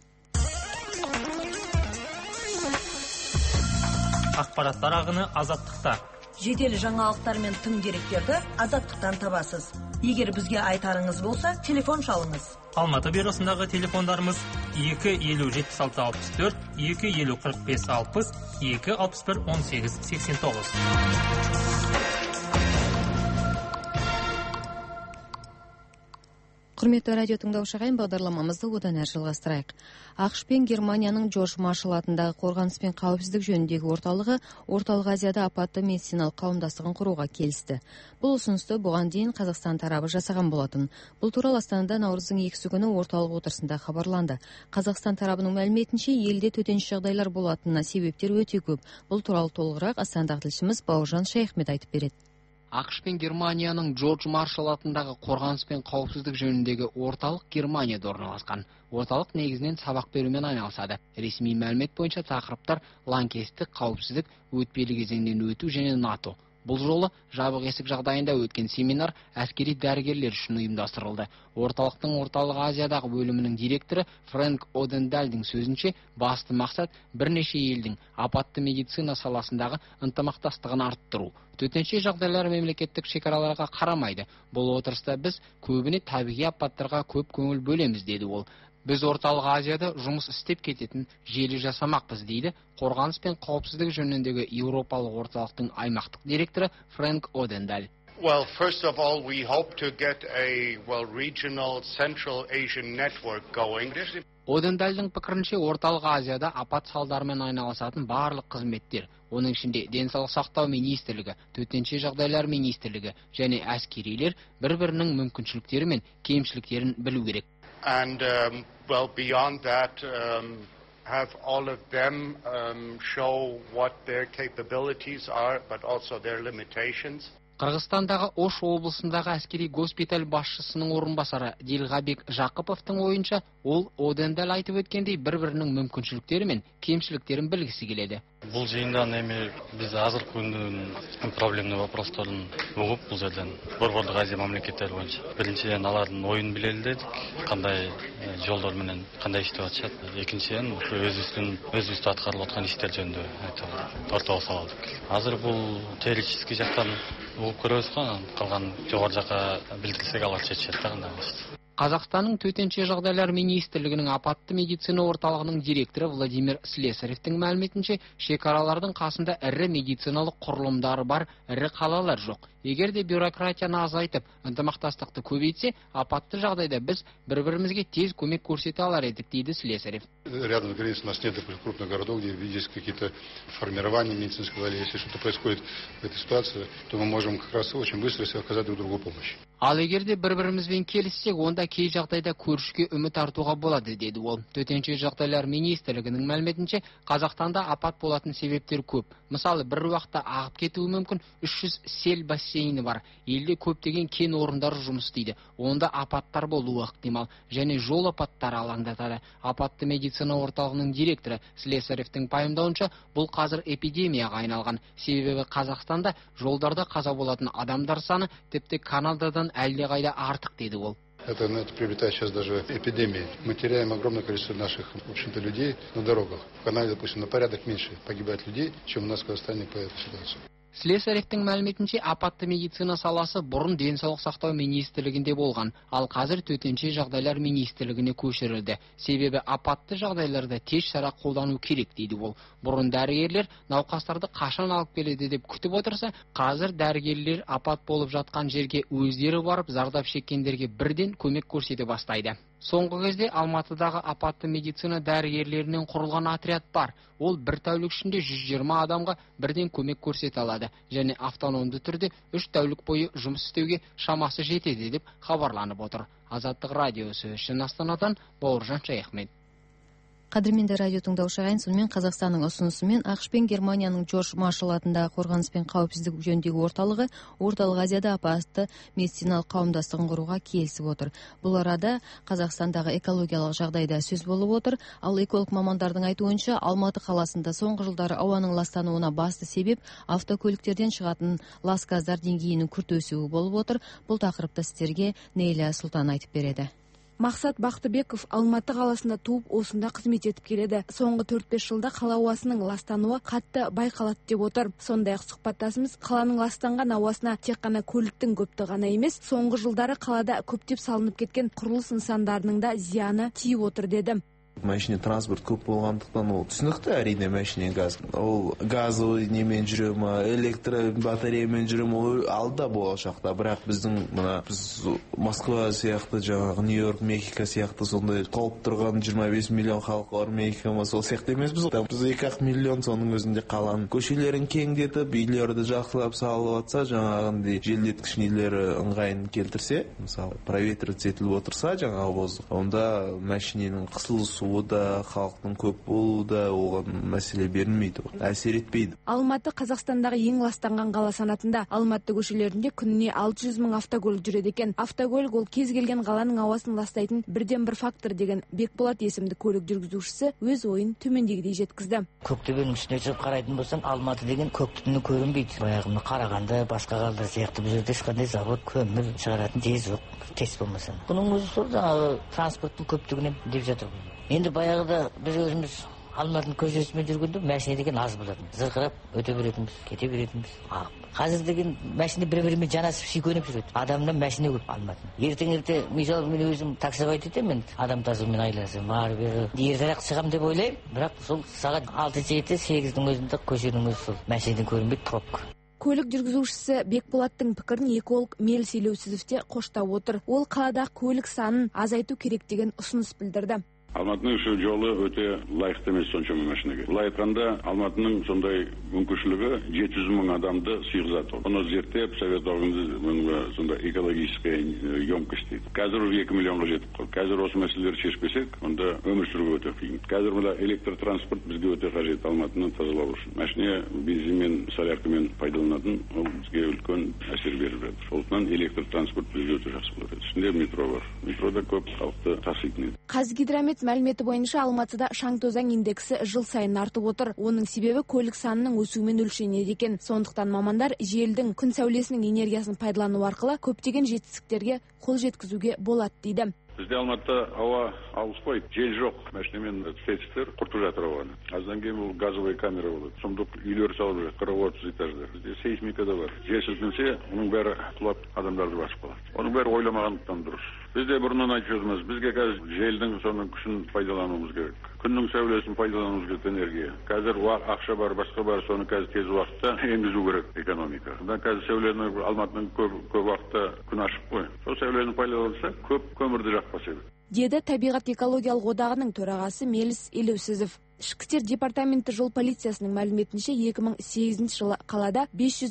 Ақпараттар ағыны Азаттықта. Жедел жаңалықтар мен тың деректерді Азаттықтан табасыз. Егер бізге айтарыңыз болса, телефон шалыңыз. Алматы бюросындағы телефондарымыз 250-76-64, 250-45-60, 261-18-89. Құрметті радио тыңдаушы ағайын, бағдарламамызды одан әрі жалғастырайық. ақш пен Германияның Джордж Маршалл атындағы қорғаныс пен қауіпсіздік жөніндегі орталығы Орталық Азияда апатты медициналық қауымдастығын құруға келісті. Бұл ұсынысты бұған дейін Қазақстан тарабы жасаған болатын. Бұл туралы Астанада наурыздың 2 күні орталық отырысында хабарланды. Қазақстан тарабының мәліметінше, елде төтенше жағдайлар болатынына себептер өте көп. Бұл туралы толығырақ Астанадағы тілшіміз Бауыржан Шайхмет айтып береді. ақш пен Германияның Джордж Маршалл атындағы қорғаныс пен қауіпсіздік жөніндегі орталық Германияда орналасқан. Орталық негізінен сабақ берумен айналысады. Ресми мәлімет бойынша тақырыптар лаңкестік, қауіпсіздік, өтпелі кезеңнен өту және НАТО. Бұл жолы жабық есік жағдайында өткен семинар әскери дәрігерлер үшін ұйымдастырылды. Орталықтың Орталық Азиядағы бөлімінің директоры Фрэнк Одендальдың сөзінше, басты мақсат бірнеше елдің апатты медицина саласындағы ынтымақтастығын арттыру. Төтенше жағдайлар мемлекеттік шекараларға қарамайды. Бұл отырыста біз көбіне табиғи апаттарға көп көңіл бөлеміз, деді ол. Біз Орталық Азияда жұмыс істеп кететін желі жасамақпыз, дейді қорғаныс пен қауіпсіздік жөніндегі Еуропалық орталықтың аймақтық директоры Фрэнк Одендаль. Well, first of all, we hope to get a regional Central Asian network going. Одендальдың пікірінше, Орталық Азияда апат салдарымен айналысатын барлық қызметтер, оның ішінде денсаулық сақтау министрлігі, төтенше жағдайлар министрлігі және әскерилер бір-бірінің мүмкіншіліктері мен кемшіліктерін білу керек. And beyond that, have all of them show what their capabilities are, but also their limitations. Қырғызстандағы Ош облысындағы әскери госпиталь басшысының орынбасары Дилғабек Жақыповтың ойынша, ол Одендаль айтып өткендей бір-бірінің мүмкіншіліктері мен кемшіліктерін білгісі келеді. Бұл жиында біз азыр күндің проблемный вопростарын ұғып, бұл жерден Борборлық Азия мемлекеттері бойынша біріншіден алардың ойын білелі дедік, қандай жолдарменен қандай істеп жатышады. Екіншіден өзімізді атқарылып жатқан істер жөнінде ортаға салдық. Азыр бұл террористический жақтан ұғып көрөбүз ғой, қалған жоғары жаққа білдірсек алар шешеді қандай болса. Қазақстанның төтенше жағдайлар министрлігінің апатты медицина орталығының директоры Владимир Слесаревтің мәліметінше, шекаралардың қасында ірі медициналық құрылымдары бар ірі қалалар жоқ. Егер де бюрократияны азайтып, ынтымақтастықты көбейтсе, апатты жағдайда біз бір-бірімізге тез көмек көрсете алар едік, дейді Слесарев. Рядом с границей у нас нет крупных городов, где есть какие-то формирования медицинского, или если что-то происходит в этой ситуации, то мы можем как раз очень быстро оказать друг другу помощь. Ал егерде бір-бірімізбен келіссек, онда кей жағдайда көрішке үміт артуға болады, деді ол. Төтенше жағдайлар министрлігінің мәліметінше, Қазақстанда апат болатын себептер көп. Мысалы, бір уақытта ағып кетуі мүмкін 300 сел бассейні бар. Елде көптеген кен орындары жұмыс істейді. Онда апаттар болуы ықтимал, және жол апаттары алаңдатады. Апатты медицина орталығының директоры Слесаревтің пайымдауынша, бұл қазір эпидемияға айналған. Себебі Қазақстанда жолдарда қаза болатын адамдар саны тіпті Канададан әлдеқайда артық, деді ол. Это приобретает сейчас даже эпидемии. Мы теряем огромное количество наших, в общем-то, людей на дорогах. В Канаде, допустим, на порядок меньше погибает людей, чем у нас в Казахстане по этой ситуации. Слесаревтің мәліметінше, апатты медицина саласы бұрын денсаулық сақтау министрлігінде болған, ал қазір төтенше жағдайлар министрлігіне көшірілді. Себебі апатты жағдайларда тез шара қолдану керек, дейді ол. Бұрын дәрігерлер науқастарды қашан алып келеді деп күтіп отырса, қазір дәрігерлер апат болып жатқан жерге өздері барып, зардап шеккендерге бірден көмек көрсете бастайды. Соңғы кезде Алматыдағы апатты медицина дәрігерлерінен құрылған отряд бар. Ол бір тәулік ішінде 120 адамға бірден көмек көрсете алады, және автономды түрде 3 тәулік бойы жұмыс істеуге шамасы жетеді деп хабарланып отыр. Азаттық радиосы үшін Астанадан Бауыржан Шаяхмет. Қадірменді радио тыңдаушы ағайын, сонымен Қазақстанның ұсынысымен ақш пен Германияның Джордж Маршалл атындағы қорғаныс пен қауіпсіздік жөніндегі орталығы Орталық Азияда апатты медициналық қауымдастығын құруға келісіп отыр. Бұл арада Қазақстандағы экологиялық жағдайда сөз болып отыр, ал эколог мамандардың айтуынша Алматы қаласында соңғы жылдары ауаның ластануына басты себеп автокөліктерден шығатын лас газдар деңгейінің күрт өсуі болып отыр. Бұл тақырыпты сіздерге Нейля Сұлтан айтып береді. Мақсат Бақтыбеков Алматы қаласында туып, осында қызмет етіп келеді. Соңғы 4-5 жылда қала ауасының ластануы қатты байқалады деп отыр. Сондай-ақ сұхбаттасымыз қаланың ластанған ауасына тек қана көліктің көптігі ғана емес, соңғы жылдары қалада көптеп салынып кеткен құрылыс нысандарының да зияны тиіп отыр деді. Машина транспорт көп болғандықтан ол түсінікті, әрине машина газ. Ол газовый немен жүрем, электро батареямен жүрем, ол алда болашақта. Бірақ біздің біз Москва сияқты, жаңағы Нью-Йорк, Мехико сияқты сондай толып тұрған 25 миллион халық бар Мехико, сол сияқты емес біз. Біз 2 миллион соның өзінде қаланың көшелерін кеңдетіп, үйлерді жақсылап салып атса, жаңағындай желдеткіш нелері ыңғайын келтірсе, мысалы проветривать етіліп отырса, жаңағы воздух, онда машинаның қысылысы да, халықтың көп болуы да оған мәселе берілмейді, әсер етпейді. Алматы Қазақстандағы ең ластанған қала санатында. Алматы көшелерінде күніне 600 мың автокөлік жүреді екен. Автокөлік ол кез келген қаланың ауасын ластайтын бірден бір фактор деген Бекболат есімді көлік жүргізушісі өз ойын төмендегідей жеткізді. Көктөбенің үстіне шығып қарайтын болсам, Алматы деген көк түтіні көрінбейді. Баяғыны Қарағанды, басқа қалалар сияқты бұл жерде ешқандай завод, көмір шығаратын жер жоқ, тес болмаса. Бұның өзі сол жаңағы транспорттың көптігінен деп жатыр. Енді баяғыда біз өзіміз Алматының көшесімен жүргенде машина деген аз болатын. Зырқырап өте беретінбіз, кете беретінбіз. Қазір деген машина бір-бірімен жанасып сүйкеніп жүреді. Адамнан машина көп Алматының. Ертең-ерте, мысалы мен өзім таксовать етемін, адам тасумен айласым, бары-бері. Ертерек шығам деп ойлаймын, бірақ сол сағат 6-7-8-дің өзінде көшенің өзі сол машинадан көрінбейді, пробка. Көлік жүргізушісі Бекболаттың пікірін эколог Мел Селеусізов те қоштап отыр. Ол қалада көлік санын азайту керек деген ұсыныс білдірді. Алматының шу жолы өте лайықты емес соншама машинаға. Былай айтқанда Алматының сондай мүмкіншілігі 700 мың адамды сыйғызады. Оны зерттеп, совет органында сондай экологическая емкость дейді. Қазір уже 2 миллионға жетіп қалды. Қазір осы мәселелерді шешпесек, онда өмір сүруге өте қиын. Қазір мына электротранспорт бізге өте қажет Алматыны тазалау үшін. Машина бензинмен, соляркамен пайдаланатын, ол бізге үлкен әсер беріп жатыр. Сондықтан электротранспорт бізге өте жақсы болады. Ішінде метро бар. Метрода көп халықты таситын еді. Қазгидромет мәліметі бойынша Алматыда шаң-тозаң индексі жыл сайын артып отыр. Оның себебі көлік санының өсуімен өлшенеді екен. Сондықтан мамандар желдің, күн сәулесінің энергиясын пайдалану арқылы көптеген жетістіктерге қол жеткізуге болады дейді. Бізде Алматыда ауа ауыспайды, жел жоқ. Машинамен светофор құртып жатыр ауаны. Аздан кейін бұл газовый камера болады. Сұмдық үйлер салып жатыр, 40-30 этаждар. Бізде сейсмика да бар. Жел сілкінсе, оның бәрі құлап адамдарды басып қалады. Оның бәрі ойламағандықтан дұрыс. Біз де бұрыннан айтып жүрміз, бізге қазір желдің соның күшін пайдалануымыз керек. Күннің сәулесін пайдалануымыз керек энергия. Қазір ақша бар, басқа бар, соны қазір тез уақытта енгізу керек экономика. Қазір сәулені Алматының көп уақытта күн ашық қой. Сол сәулені пайдаланса, көп көмірді жақпас еді. Деді Табиғат экологиялық одағының төрағасы Мелис Елеусізов. Ішкі істер департаменті жол полициясының мәліметінше 2008 жылы қалада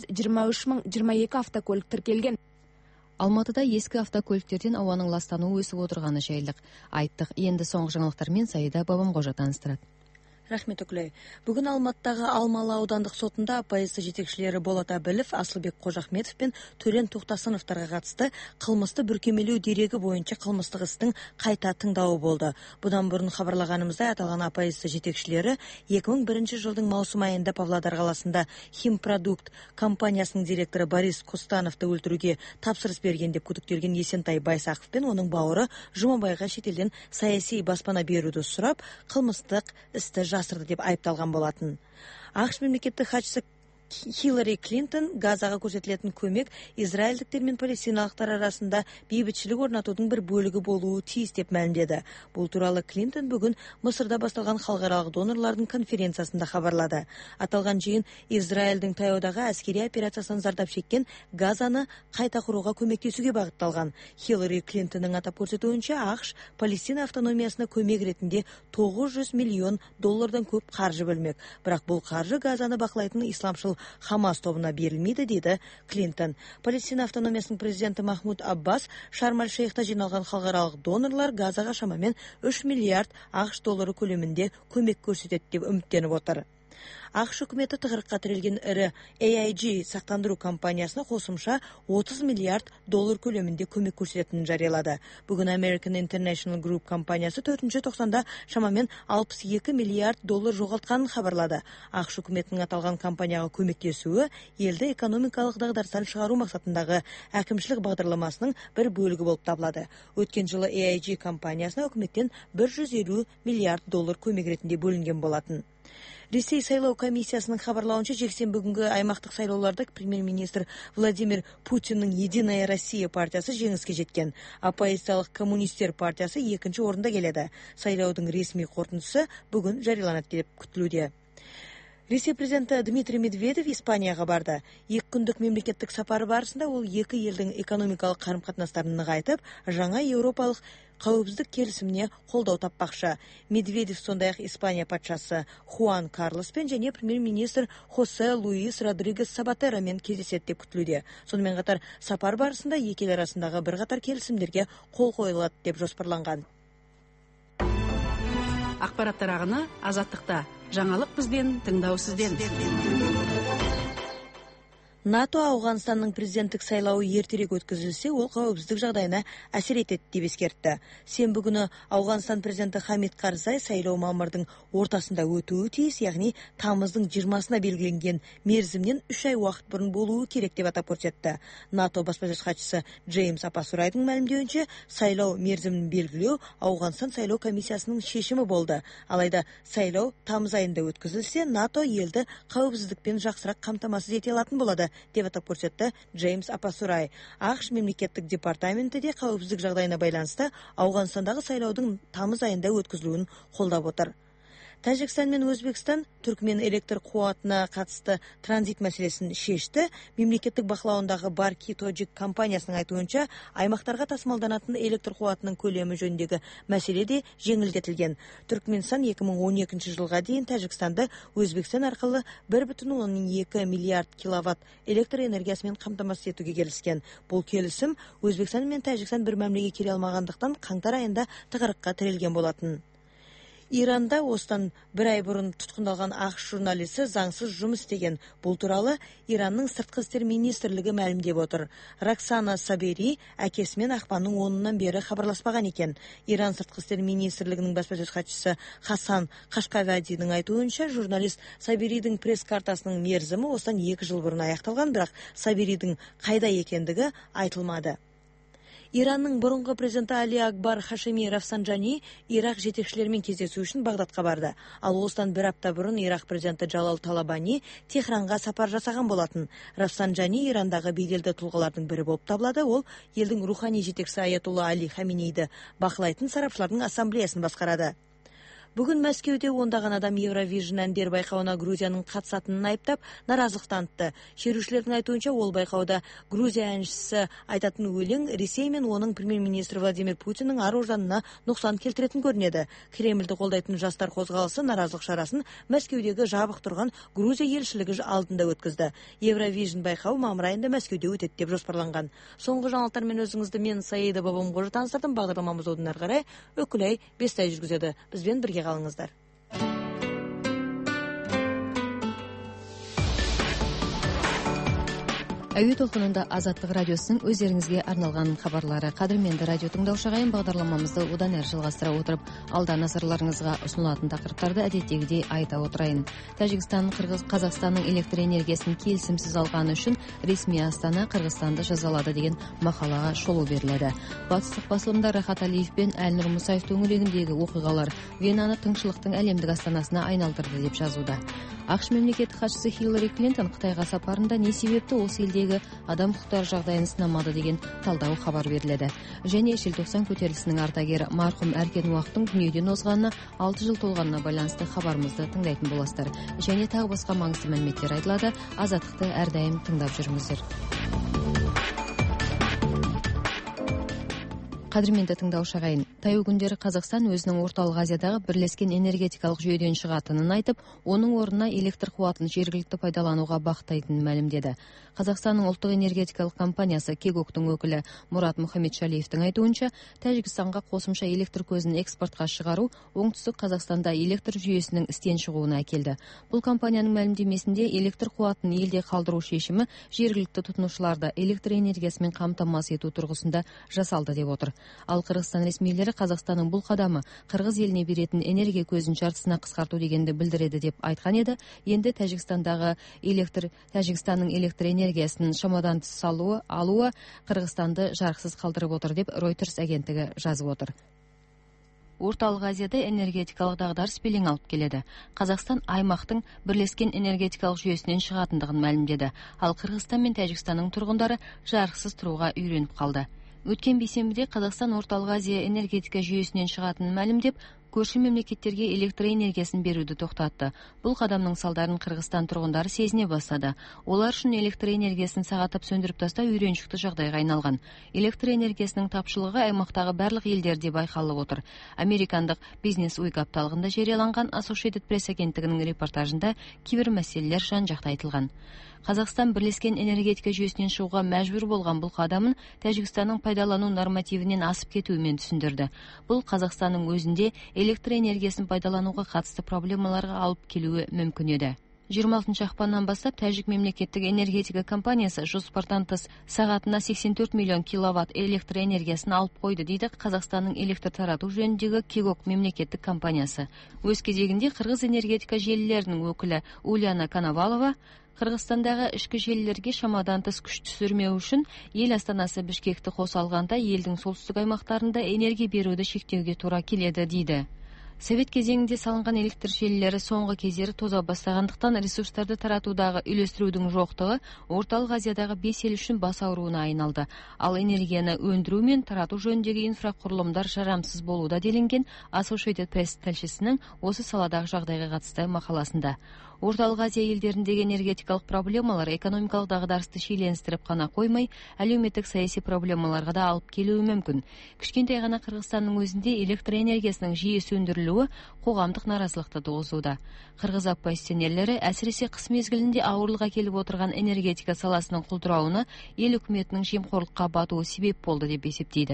523.022 автокөлік тіркелген. Алматыда ескі автокөліктерден ауаның ластануы өсіп отырғаны жайлық. Айттық, енді соңғы жаңалықтармен Саида Бабамқожа таныстырады. Рахмет Үкілей. Бүгін Алматыдағы Алмалы аудандық сотында оппозиция жетекшілері Болат Әбілов, Асылбек Қожахметов пен Төлен Тоқтасыновтарға қатысты қылмысты бүркемелеу дерегі бойынша қылмыстық істің қайта тыңдауы болды. Бұдан бұрын хабарлағанымызда аталған оппозиция жетекшілері 2001 жылдың маусым айында Павлодар қаласында Химпродукт компаниясының директоры Борис Костановты өлтіруге тапсырыс берген деп күдіктелген Есентай Байсақов пен оның бауыры Жұмабайға шетелден саяси баспана беруді сұрап, қылмыстық істі жасырды деп айыпталған болатын. ақш мемлекеттік хатшысы Хиллари Клинтон Газаға көрсетілетін көмек израильдіктер мен палестиналықтар арасында бейбітшілік орнатудың бір бөлігі болуы тиіс деп мәлімдеді. Бұл туралы Клинтон бүгін Мысырда басталған халықаралық донорлардың конференциясында хабарлады. Аталған жиын Израильдің таяудағы әскери операциясынан зардап шеккен Газаны қайта құруға көмектесуге бағытталған. Хиллари Клинтонның атап көрсетуінше ақш Палестина автономиясына көмек ретінде $900 миллион көп қаржы бөлмек. Бірақ бұл қаржы Газаны бақылайтын исламшыл Хамас тобына берілмейді, деді Клинтон. Палестина автономиясының президенті Махмуд Аббас Шарм-аль-Шейхта жиналған халықаралық донорлар Газаға шамамен $3 миллиард ақш доллары көлемінде көмек көрсетеді деп үміттеніп отыр. ақш үкіметі тығырыққа тірелген ірі AIG сақтандыру компаниясына қосымша $30 миллиард көлемінде көмек көрсететінін жариялады. Бүгін American International Group компаниясы 4-ші тоқсанда шамамен $62 миллиард жоғалтқанын хабарлады. ақш үкіметінің аталған компанияға көмектесуі елді экономикалық дағдарыстан шығару мақсатындағы әкімшілік бағдарламасының бір бөлігі болып табылады. Өткен жылы AIG компаниясына үкіметтен $150 миллиард көмек ретінде бөлінген болатын. Ресей сайлау комиссиясының хабарлауынша жексенбі бүгінгі аймақтық сайлауларда премьер-министр Владимир Путиннің Единая Россия партиясы жеңіске жеткен. Оппозициялық коммунистер партиясы екінші орында келеді. Сайлаудың ресми қорытындысы бүгін жарияланады деп күтілуде. Ресей президенті Дмитрий Медведев Испанияға барды. 2 күндік мемлекеттік сапары барысында ол екі елдің экономикалық қарым-қатынастарын нығайтып, жаңа еуропалық қауіпсіздік келісіміне қолдау таппақшы. Медведев сондай-ақ Испания патшасы Хуан Карлоспен және премьер-министр Хосе Луис Родригес Сабатерамен кездеседі деп күтілуде. Сонымен қатар сапар барысында екі ел арасындағы бірқатар келісімдерге қол қойылады деп жоспарланған. Ақпараттар ағыны Азаттықта. Жаңалық бізден, тыңдау сізден. НАТО Ауғанстанның президенттік сайлауы ертерек өткізілсе, ол қауіпсіздік жағдайына әсер етеді деп ескертті. Сенбі күні Ауғанстан президенті Хамид Карзай сайлау мамырдың ортасында өтуі тиіс, яғни тамыздың 20-сына белгіленген мерзімнен 3 ай уақыт бұрын болуы керек деп атап көрсетті. НАТО баспасөз хатшысы Джеймс Апасурайдың мәлімдеуінше, сайлау мерзімін белгілеу Ауғанстан сайлау комиссиясының шешімі болды. Алайда сайлау тамыз айында өткізілсе, НАТО елді қауіпсіздікпен жақсырақ қамтамасыз ете алатын болады деп атап көрсетті Джеймс Апасурай. ақш мемлекеттік департаменті де қауіпсіздік жағдайына байланысты Ауғанстандағы сайлаудың тамыз айында өткізілуін қолдап отыр. Тәжікстан мен Өзбекстан Түркмен электр қуатына қатысты транзит мәселесін шешті. Мемлекеттік бақылауындағы Барки Тоджик компаниясының айтуынша, аймақтарға тасымалданатын электр қуатының көлемі жөніндегі мәселе де жеңілдетілген. Түркменстан 2012 жылға дейін Тәжікстанды Өзбекстан арқылы 1,2 миллиард киловатт электр энергиясымен қамтамасыз етуге келіскен. Бұл келісім Өзбекстан мен Тәжікстан бір мәмілеге келе алмағандықтан қаңтар айында тығырыққа тірелген болатын. Иранда осыдан бір ай бұрын тұтқындалған ақш журналисі заңсыз жұмыс істеген. Бұл туралы Иранның сыртқы істер министрлігі мәлімдеп отыр. Роксана Сабери әкесімен ақпанның 10-нан бері хабарласпаған екен. Иран сыртқы істер министрлігінің баспасөз хатшысы Хасан Қашқавадидің айтуынша, журналист Саберидің пресс-картасының мерзімі осыдан 2 жыл бұрын аяқталған, бірақ Саберидің қайда екендігі айтылмады. Иранның бұрынғы президенті Али Акбар Хашеми Рафсанджани Ирак жетекшілерімен кездесу үшін Бағдадқа барды. Ал осыдан бір апта бұрын Ирак президенті Джалал Талабани Техранға сапар жасаған болатын. Рафсанджани Ирандағы беделді тұлғалардың бірі болып табылады. Ол елдің рухани жетекшісі Аятолла Али Хаминейді бақылайтын сарапшылардың ассамблеясын басқарады. Бүгін Мәскеуде ондаған адам Евровижн әндер байқауына Грузияның қатысатынын айыптап, наразылық танытты. Шерушілердің айтуынша, ол байқауда Грузия әншісі айтатын өлең Ресей мен оның премьер-министрі Владимир Путиннің ар-ожданына нұқсан келтіретін көрінеді. Кремльді қолдайтын жастар қозғалысы наразылық шарасын Мәскеудегі жабық тұрған Грузия елшілігі алдында өткізді. Евровижн байқауы мамыр айында Мәскеуде өтеді деп жоспарланған. Соңғы жаңалықтармен өзіңізді мен Саида Бабамқожа таныстырдым. Бағдарламамыз одан ары қарай Өкілай Бестай жүргізеді. Бізбен бірге қалыңыздар. Әуе толқынында Азаттық радиосының өздеріңізге арналған хабарлары. Қадірменді радио тыңдаушы ағайын, бағдарламамызды одан әрі жалғастыра отырып, алда назарларыңызға ұсынылатын тақырыптарды әдеттегідей айта отырайын. Тәжікстан Қазақстанның электр энергиясын келісімсіз алғаны үшін ресми Астана Қырғызстанды жазалады деген мақалаға шолу беріледі. Батыстық басылымда Рахат Алиев пен Әлнұр Мұсаев төңірегіндегі оқиғалар Венаны тыңшылықтың әлемдік астанасына айналдырды деп жазуда. ақш мемлекеттік хатшысы Хиллари Клинтон Қытайға сапарында не себепті осы елдегі адам құқықтары жағдайын сынамады деген талдау хабар беріледі. Және желтоқсан көтерілісінің ардагері марқұм Әркен Уақтың дүниеден озғанына 6 жыл толғанына байланысты хабарымызды тыңдайтын боласыздар. Және тағы басқа маңызды мәліметтер айтылады. Азаттықты әрдайым тыңдап жүріңіздер. Қадірменді тыңдаушы ағайын, таяу күндері Қазақстан өзінің орталық Азиядағы бірлескен энергетикалық жүйеден шығатынын айтып, оның орнына электр қуатын жергілікті пайдалануға бағыттайтынын мәлімдеді. Қазақстанның ұлттық энергетикалық компаниясы Кегоктың өкілі Мұрат Мұхаммедшалиевтің айтуынша, Тәжікстанға қосымша электр көзін экспортқа шығару оңтүстік Қазақстанда электр жүйесінің істен шығуына әкелді. Бұл компанияның мәлімдемесінде электр қуатын елде қалдыру шешімі жергілікті тұтынушыларды электр энергиясымен қамтамасыз ету тұрғысында жасалды деп отыр. Ал Қырғызстан ресмилері Қазақстанның бұл қадамы Қырғыз еліне беретін энергия көзін жартысына қысқарту дегенді білдіреді деп айтқан еді. Енді Тәжікстанның электр энергиясын шамадан тыс алуы Қырғызстанды жарықсыз қалдырып отыр деп Reuters агенттігі жазып отыр. Орталық Азияда энергетикалық дағдарыс белең алып келеді. Қазақстан аймақтың бірлескен энергетикалық жүйесінен шығатындығын мәлімдеді. Ал Қырғызстан мен Тәжікстанның тұрғындары жарықсыз тұруға үйреніп қалды. Өткен бейсенбіде Қазақстан Орталық Азия энергетика жүйесінен шығатынын мәлімдеп, көрші мемлекеттерге электр энергиясын беруді тоқтатты. Бұл қадамның салдарын Қырғызстан тұрғындары сезіне бастады. Олар үшін электр энергиясын сағаттап сөндіріп тастау үйреншікті жағдайға айналған. Электр энергиясының тапшылығы аймақтағы барлық елдерде байқалып отыр. Американдық Business Week апталығында жарияланған Associated Press агенттігінің репортажында кейбір мәселелер жан-жақты айтылған. Қазақстан бірлескен энергетика жүйесінен шығуға мәжбүр болған бұл қадамын Тәжікстанның пайдалану нормативінен асып кетуімен түсіндірді. Бұл Қазақстанның өзінде электр энергиясын пайдалануға қатысты проблемаларға алып келуі мүмкін еді. 26 ақпаннан бастап Тәжік мемлекеттік энергетика компаниясы жоспардан тыс сағатына 84 миллион киловатт электр энергиясын алып қойды дейді Қазақстанның электр тарату жөніндегі Кегок мемлекеттік компаниясы. Өз кезегінде Қырғыз энергетика желілерінің өкілі Ульяна Коновалова Қырғызстандағы ішкі желілерге шамадан тыс күш түсірмеу үшін ел астанасы Бішкекті қоса алғанда елдің солтүстік аймақтарында энергия беруді шектеуге тура келеді дейді. Совет кезеңінде салынған электр желілері соңғы кездері тоза бастағандықтан ресурстарды таратудағы үйлестірудің жоқтығы орталық Азиядағы 5 ел үшін бас ауруына айналды. Ал энергияны өндіру мен тарату жөніндегі инфрақұрылымдар жарамсыз болуда делінген Associated Press тілшісінің осы саладағы жағдайға қатысты мақаласында. Орталық Азия елдеріндегі энергетикалық проблемалар экономикалық дағдарысты шиеленістіріп қана қоймай, әлеуметтік саяси проблемаларға да алып келуі мүмкін. Кішкентай ғана Қырғызстанның өзінде электр энергиясының жиі сөндірілуі қоғамдық наразылықты туғызуда. Қырғыз оппозиционерлері әсіресе қыс мезгілінде ауырлық әкеліп отырған энергетика саласының құлдырауына ел үкіметінің жемқорлыққа батуы себеп болды деп есептейді.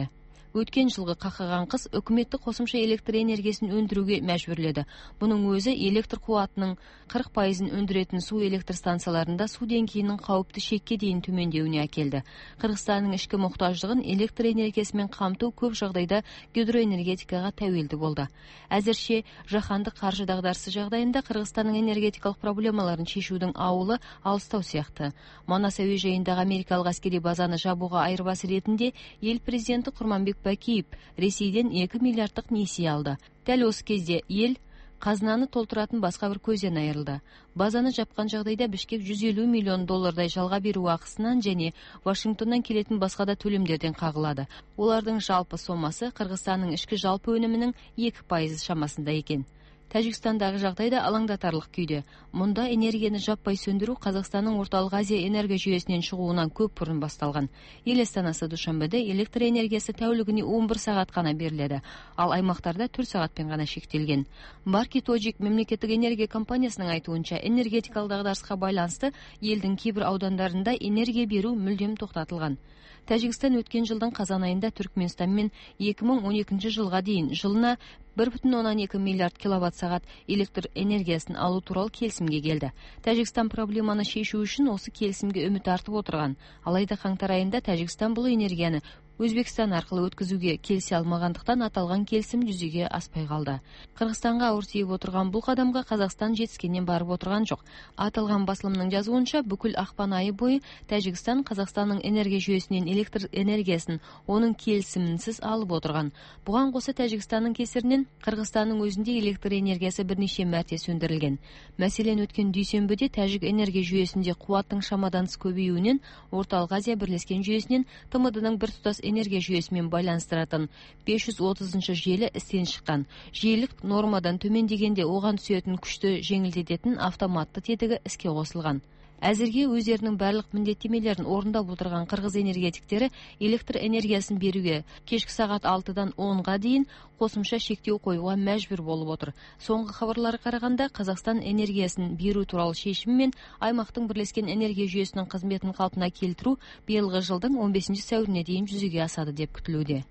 Өткен жылғы қақаған қыс үкіметті қосымша электр энергиясын өндіруге мәжбүрледі. Бұның өзі электр қуатының 40%-ін өндіретін су электр станцияларында су деңгейінің қауіпті шекке дейін төмендеуіне әкелді. Қырғызстанның ішкі мұқтаждығын электр энергиясымен қамту көп жағдайда гидроэнергетикаға тәуелді болды. Әзірше жаһандық қаржы дағдарысы жағдайында Қырғызстанның энергетикалық проблемаларын шешудің ауылы алыстау сияқты. Манас әуежайындағы америкалық әскери базаны жабуға айырбас ретінде ел президенті Құрманбек Бакиев Ресейден 2 миллиардтық несие алды. Дәл осы кезде ел қазынаны толтыратын басқа бір көзден айырылды. Базаны жапқан жағдайда Бішкек $150 миллион жалға беру ақысынан және Вашингтоннан келетін басқа да төлемдерден қағылады. Олардың жалпы сомасы Қырғызстанның ішкі жалпы өнімінің 2% шамасында екен. Тәжікстандағы жағдайда алаңдатарлық күйде. Мұнда энергияны жаппай сөндіру Қазақстанның Орталық Азия энергия жүйесінен шығуынан көп бұрын басталған. Ел астанасы Душанбеде электр энергиясы тәулігіне 11 сағат қана беріледі, ал аймақтарда 4 сағатпен ғана шектелген. Барки Тоджик мемлекеттік энергия компаниясының айтуынша, энергетикалық дағдарысқа байланысты елдің кейбір аудандарында энергия беру мүлдем тоқтатылған. Тәжікстан өткен жылдың қазан айында Түркменстанмен 2012 жылға дейін жылына 1,2 миллиард киловатт сағат электр энергиясын алу туралы келісімге келді. Тәжікстан проблеманы шешу үшін осы келісімге үміт артып отырған. Алайда қаңтар айында Тәжікстан бұл энергияны Өзбекстан арқылы өткізуге келісе алмағандықтан аталған келісім жүзеге аспай қалды. Қырғызстанға ауыр тиіп отырған бұл қадамға Қазақстан жетіскеннен барып отырған жоқ. Аталған басылымның жазуынша, бүкіл ақпан айы бойы Тәжікстан Қазақстанның энергия жүйесінен электр энергиясын оның келісімінсіз алып отырған. Бұған қоса Тәжікстанның кесірінен Қырғызстанның өзінде электр энергиясы бірнеше мәрте сөндірілген. Мәселен, өткен дүйсенбіде Тәжік энергия жүйесінде қуаттың шамадан тыс көбеюінен Орталық Азия бірлескен жүйесінен ТМД-ның біртұтас энергия жүйесімен байланыстыратын 530 желі істен шыққан. Желілік нормадан төмендегенде оған түсетін күшті жеңілдететін автоматты тетігі іске қосылған. Әзірге өздерінің барлық міндеттемелерін орындап отырған қырғыз энергетиктері электр энергиясын беруге кешкі сағат 6-дан 10-ға дейін қосымша шектеу қоюға мәжбүр болып отыр. Соңғы хабарларға қарағанда, Қазақстан энергиясын беру туралы шешіммен аймақтың бірлескен энергия жүйесінің қызметін қалпына келтіру биылғы жылдың 15 сәуіріне дейін жүзеге асады деп күтілуде.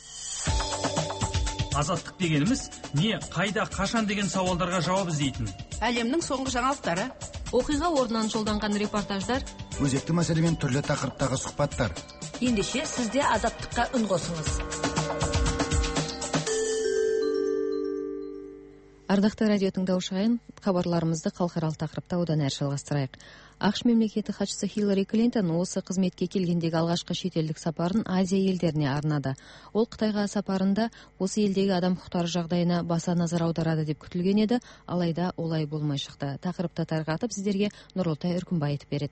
Азаттық дегеніміз не, қайда, қашан деген сауалдарға жауап іздейтін. Әлемнің соңғы жаңалықтары, оқиға орнынан жолданған репортаждар, өзекті мәселемен түрлі тақырыптағы сұхбаттар. Ендеше сізде азаттыққа үн қосыңыз. Ардақты радио тыңдаушылар, хабарларымызды халықаралық тақырыпта одан әрі жалғастырайық. ақш мемлекеті хатшысы Хиллари Клинтон осы қызметке келгендегі алғашқы шетелдік сапарын Азия елдеріне арнады. Ол Қытайға сапарында осы елдегі адам құқықтары жағдайына баса назар аударады деп күтілген еді, алайда олай болмай шықты. Тақырыпты тарқатып сіздерге Нұролтай Үркімбай айтып береді.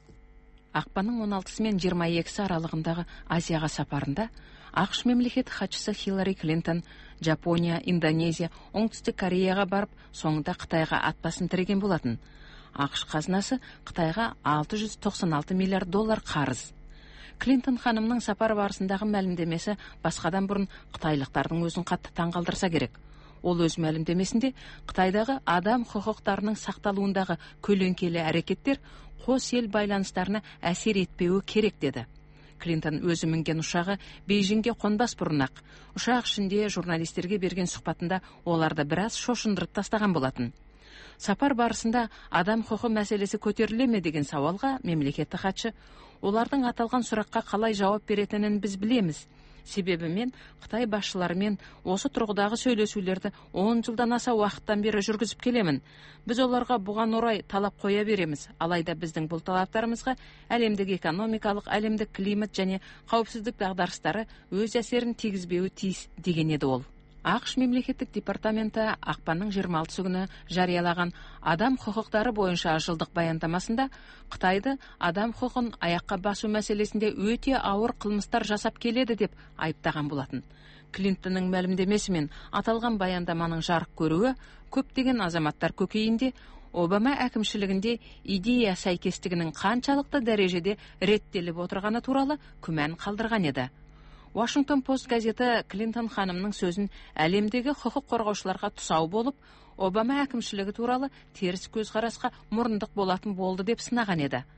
Ақпанның 16-сы мен 22-сі аралығындағы Азияға сапарында ақш мемлекеті хатшысы Хиллари Клинтон Жапония, Индонезия, Оңтүстік Кореяға барып, соңында Қытайға ат басын тіреген болатын. ақш қазынасы Қытайға $696 миллиард қарыз. Клинтон ханымның сапар барысындағы мәлімдемесі басқадан бұрын қытайлықтардың өзін қатты таңғалдырса керек. Ол өз мәлімдемесінде Қытайдағы адам құқықтарының сақталуындағы көлеңкелі әрекеттер қос ел байланыстарына әсер етпеуі керек деді. Клинтон өзі мінген ұшағы Бейжіңге қонбас бұрын-ақ ұшақ ішінде журналистерге берген сұхбатында оларды біраз шошындырып тастаған болатын. Сапар барысында адам құқы мәселесі көтеріле ме деген сауалға мемлекеттік хатшы, олардың аталған сұраққа қалай жауап беретінін біз білеміз. Себебі мен Қытай басшыларымен осы тұрғыдағы сөйлесулерді 10 жылдан аса уақыттан бері жүргізіп келемін. Біз оларға бұған орай талап қоя береміз. Алайда біздің бұл талаптарымызға әлемдік экономикалық, әлемдік климат және қауіпсіздік дағдарыстары өз әсерін тигізбеуі тиіс деген еді ол. ақш мемлекеттік департаменті ақпанның 26 күні жариялаған адам құқықтары бойынша жылдық баяндамасында Қытайды адам құқын аяққа басу мәселесінде өте ауыр қылмыстар жасап келеді деп айыптаған болатын. Клинтонның мәлімдемесімен аталған баяндаманың жарық көруі көптеген азаматтар көкейінде Обама әкімшілігінде идея сәйкестігінің қаншалықты дәрежеде реттеліп отырғаны туралы күмән қалдырған еді. Washington Post газеті Клинтон ханымның сөзін әлемдегі құқық қорғаушыларға тұсау болып, Обама әкімшілігі туралы теріс көзқарасқа мұрындық болатын болды деп сынаған еді.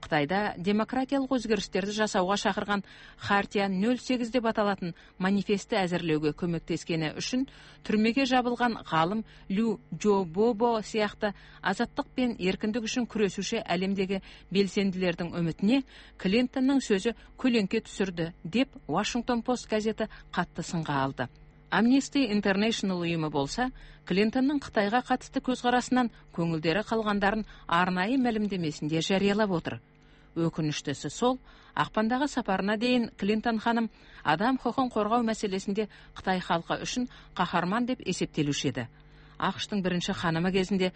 Қытайда демократиялық өзгерістерді жасауға шақырған Хартия 08 деп аталатын манифесті әзірлеуге көмектескені үшін түрмеге жабылған ғалым Лю Джобобо сияқты азаттық пен еркіндік үшін күресуші әлемдегі белсенділердің үмітіне Клинтонның сөзі көлеңке түсірді деп Washington Post газеті қатты сынға алды. Amnesty International ұйымы болса, Клинтонның Қытайға қатысты көзқарасынан көңілдері қалғандарын арнайы мәлімдемесінде жариялап отыр. Өкініштісі сол, ақпандағы сапарына дейін Клинтон ханым адам құқығын қорғау мәселесінде Қытай халқы үшін қаһарман деп есептелуші еді. ақш-тың бірінші ханымы кезінде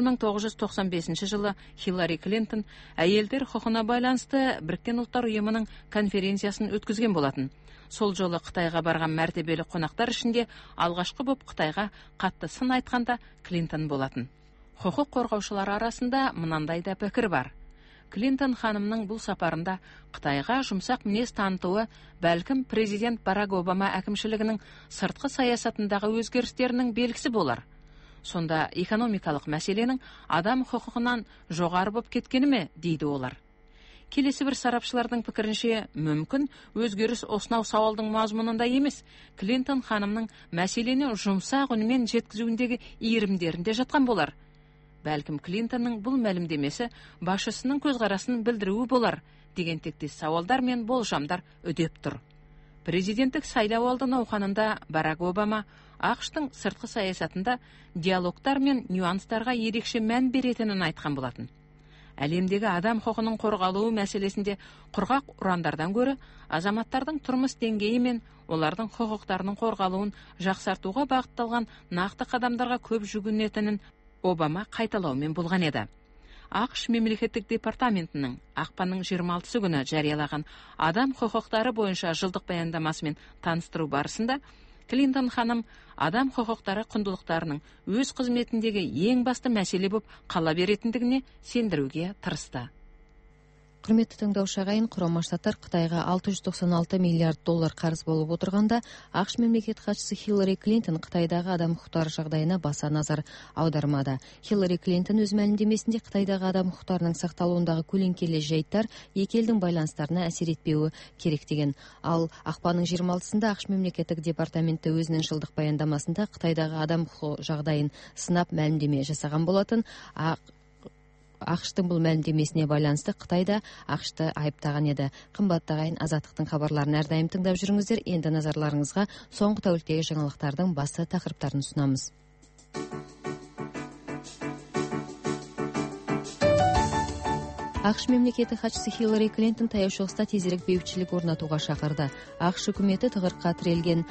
1995 жылы Хиллари Клинтон әйелдер құқығына байланысты Біріккен ұлттар ұйымының конференциясын өткізген болатын. Сол жолы Қытайға барған мәртебелі қонақтар ішінде алғашқы боп Қытайға қатты сын айтқанда Клинтон болатын. Құқық қорғаушылар арасында мынандай да пікір бар. Клинтон ханымның бұл сапарында Қытайға жұмсақ мінез танытуы бәлкім президент Барак Обама әкімшілігінің сыртқы саясатындағы өзгерістерінің белгісі болар. Сонда экономикалық мәселенің адам құқығынан жоғары боп кеткені ме, дейді олар. Келесі бір сарапшылардың пікірінше, мүмкін өзгеріс осынау сауалдың мазмұнында емес, Клинтон ханымның мәселені жұмсақ үнмен жеткізуіндегі иірімдерінде жатқан болар. Бәлкім Клинтонның бұл мәлімдемесі басшысының көзқарасын білдіруі болар, деген тектес сауалдар мен болжамдар үдеп тұр. Президенттік сайлау алды науқанында Барак Обама ақш-тың сыртқы саясатында диалогтар мен нюанстарға ерекше мән беретінін айтқан болатын. Әлемдегі адам құқығының қорғалуы мәселесінде құрғақ ұрандардан гөрі азаматтардың тұрмыс деңгейі мен олардың құқықтарының қорғалуын жақсартуға бағытталған нақты қадамдарға көп жүгінетінін Обама қайталаумен болған еді. ақш мемлекеттік департаментінің ақпанның 26 күні жариялаған адам құқықтары бойынша жылдық баяндамасымен таныстыру барысында Клинтон ханым адам құқықтары құндылықтарының өз қызметіндегі ең басты мәселе боп қала беретіндігіне сендіруге тырысты. Құрметті тыңдаушы ағайын, Құрама Штаттар Қытайға $696 миллиард қарыз болып отырғанда, ақш мемлекет хатшысы Хиллари Клинтон Қытайдағы адам құқықтары жағдайына баса назар аудармады. Хиллари Клинтон өз мәлімдемесінде Қытайдағы адам құқықтарының сақталуындағы көлеңкелі жайттар екі елдің байланыстарына әсер етпеуі керек деген. Ал ақпанның 26-сында ақш мемлекеттік департаменті өзінің жылдық баяндамасында Қытайдағы адам құқығы жағдайын сынап мәлімдеме жасаған болатын. ақш-тың бұл мәлімдемесіне байланысты Қытайда ақш-ты айыптаған еді. Қымбатты ағайын, Азаттықтың хабарларын әрдайым тыңдап жүріңіздер. Енді назарларыңызға соңғы тәуліктегі жаңалықтардың басты тақырыптарын ұсынамыз. ақш мемлекеттік хатшысы Хиллари Клинтон таяу шығыста тезірек бейбітшілік орнатуға шақырды. ақш үкіметі тығырыққа тірелген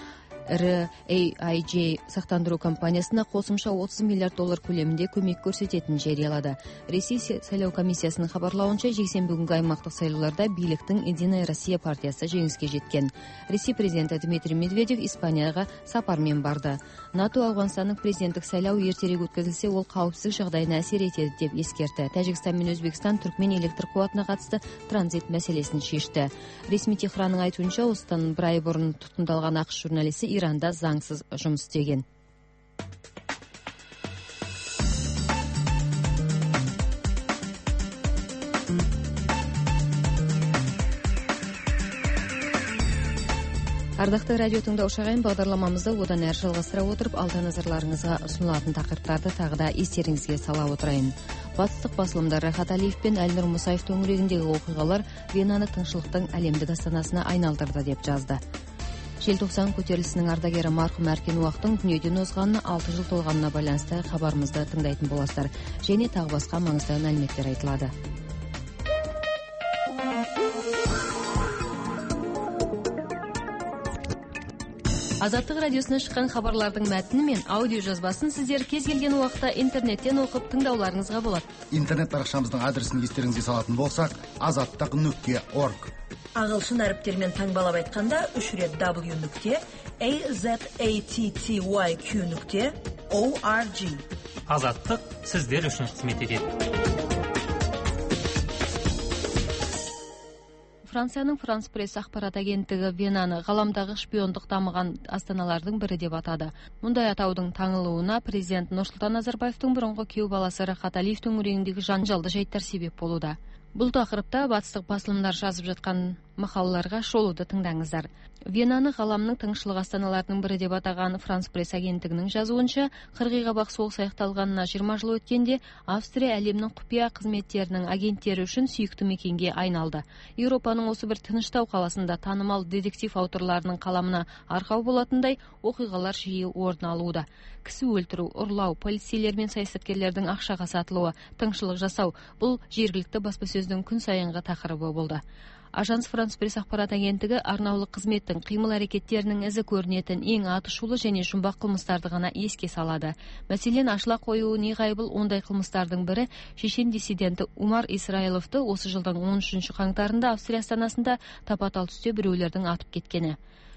RAIJ сақтандыру компаниясына қосымша $30 миллиард көлемінде көмек көрсететінін жариялады. Ресей сайлау комиссиясының хабарлауынша, жексенбі күнгі аймақтық сайлауларда биліктің Единая Россия партиясы жеңіске жеткен. Ресей президенті Дмитрий Медведев Испанияға сапармен барды. НАТО Ауғанстанның президенттік сайлау ертерек өткізілсе, ол қауіпсіздік жағдайына әсер етеді деп ескерті. Тәжікстан мен Өзбекстан Түркмен электр қуатына қатысты транзит мәселесін шешті. Ресми Техранның айтуынша, осыдан бір ай бұрын тұтқындалған ақш журналисі Иранда заңсыз жұмыс істеген. Ардақты радио тыңдаушы ағайын, бағдарламамызды одан әрі жалғастыра отырып, алда назарларыңызға ұсынылатын тақырыптарды тағы да естеріңізге сала отырайын. Батыстық басылымдар Рахат Алиев пен Әлнұр Мұсаев төңірегіндегі оқиғалар Венаны тыңшылықтың әлемдік астанасына айналдырды деп жазды. Желтоқсан көтерілісінің ардагері марқұм Әркен Уақтың дүниеден озғанына 6 жыл толғанына байланысты хабарымызды тыңдайтын боласыздар. Және тағы басқа маңызды мәліметтер айтылады. Азаттық радиосына шыққан хабарлардың мәтіні мен аудио жазбасын сіздер кез келген уақытта интернеттен оқып тыңдауларыңызға болады. Интернет парақшамыздың адресін естеріңізге салатын болсақ, azаттық.org. Ағылшын әріптермен таңбалап айтқанда 3 рет w.azattyq.org. Азаттық сіздер үшін қызмет етеді. Францияның Франс пресс ақпарат агенттігі Венаны ғаламдағы шпиондық дамыған астаналардың бірі деп атады. Мұндай атаудың таңылуына президент Нұрсұлтан Назарбаевтың бұрынғы күйеу баласы Рахат Алиев төңірегіндегі жанжалды жайттар себеп болуда. Бұл тақырыпта батыстық басылымдар жазып жатқан мақалаларға шолуды тыңдаңыздар. Венаны ғаламның тыңшылық астаналарының бірі деп атаған Франс пресс агенттігінің жазуынша, қырғиқабақ соғыс аяқталғанына 20 жыл өткенде Австрия әлемнің құпия қызметтерінің агенттері үшін сүйікті мекенге айналды. Еуропаның осы бір тыныштау қаласында танымал детектив авторларының қаламына арқау болатындай оқиғалар жиі орын алуда. Кісі өлтіру, ұрлау, полицейлер мен саясаткерлердің ақшаға сатылуы, тыңшылық жасау — бұл жергілікті баспасөздің күн сайынғы тақырыбы болды. Ажанс Франс пресс ақпарат агенттігі арнаулы қызметтің қимыл әрекеттерінің ізі көрінетін ең атышулы және жұмбақ қылмыстарды ғана еске салады. Мәселен, ашыла қоюы неғайбыл ондай қылмыстардың бірі шешен диссиденті Умар Исраиловты осы жылдың 13 қаңтарында Австрия астанасында тапа-тал түсте біреулердің атып кеткені.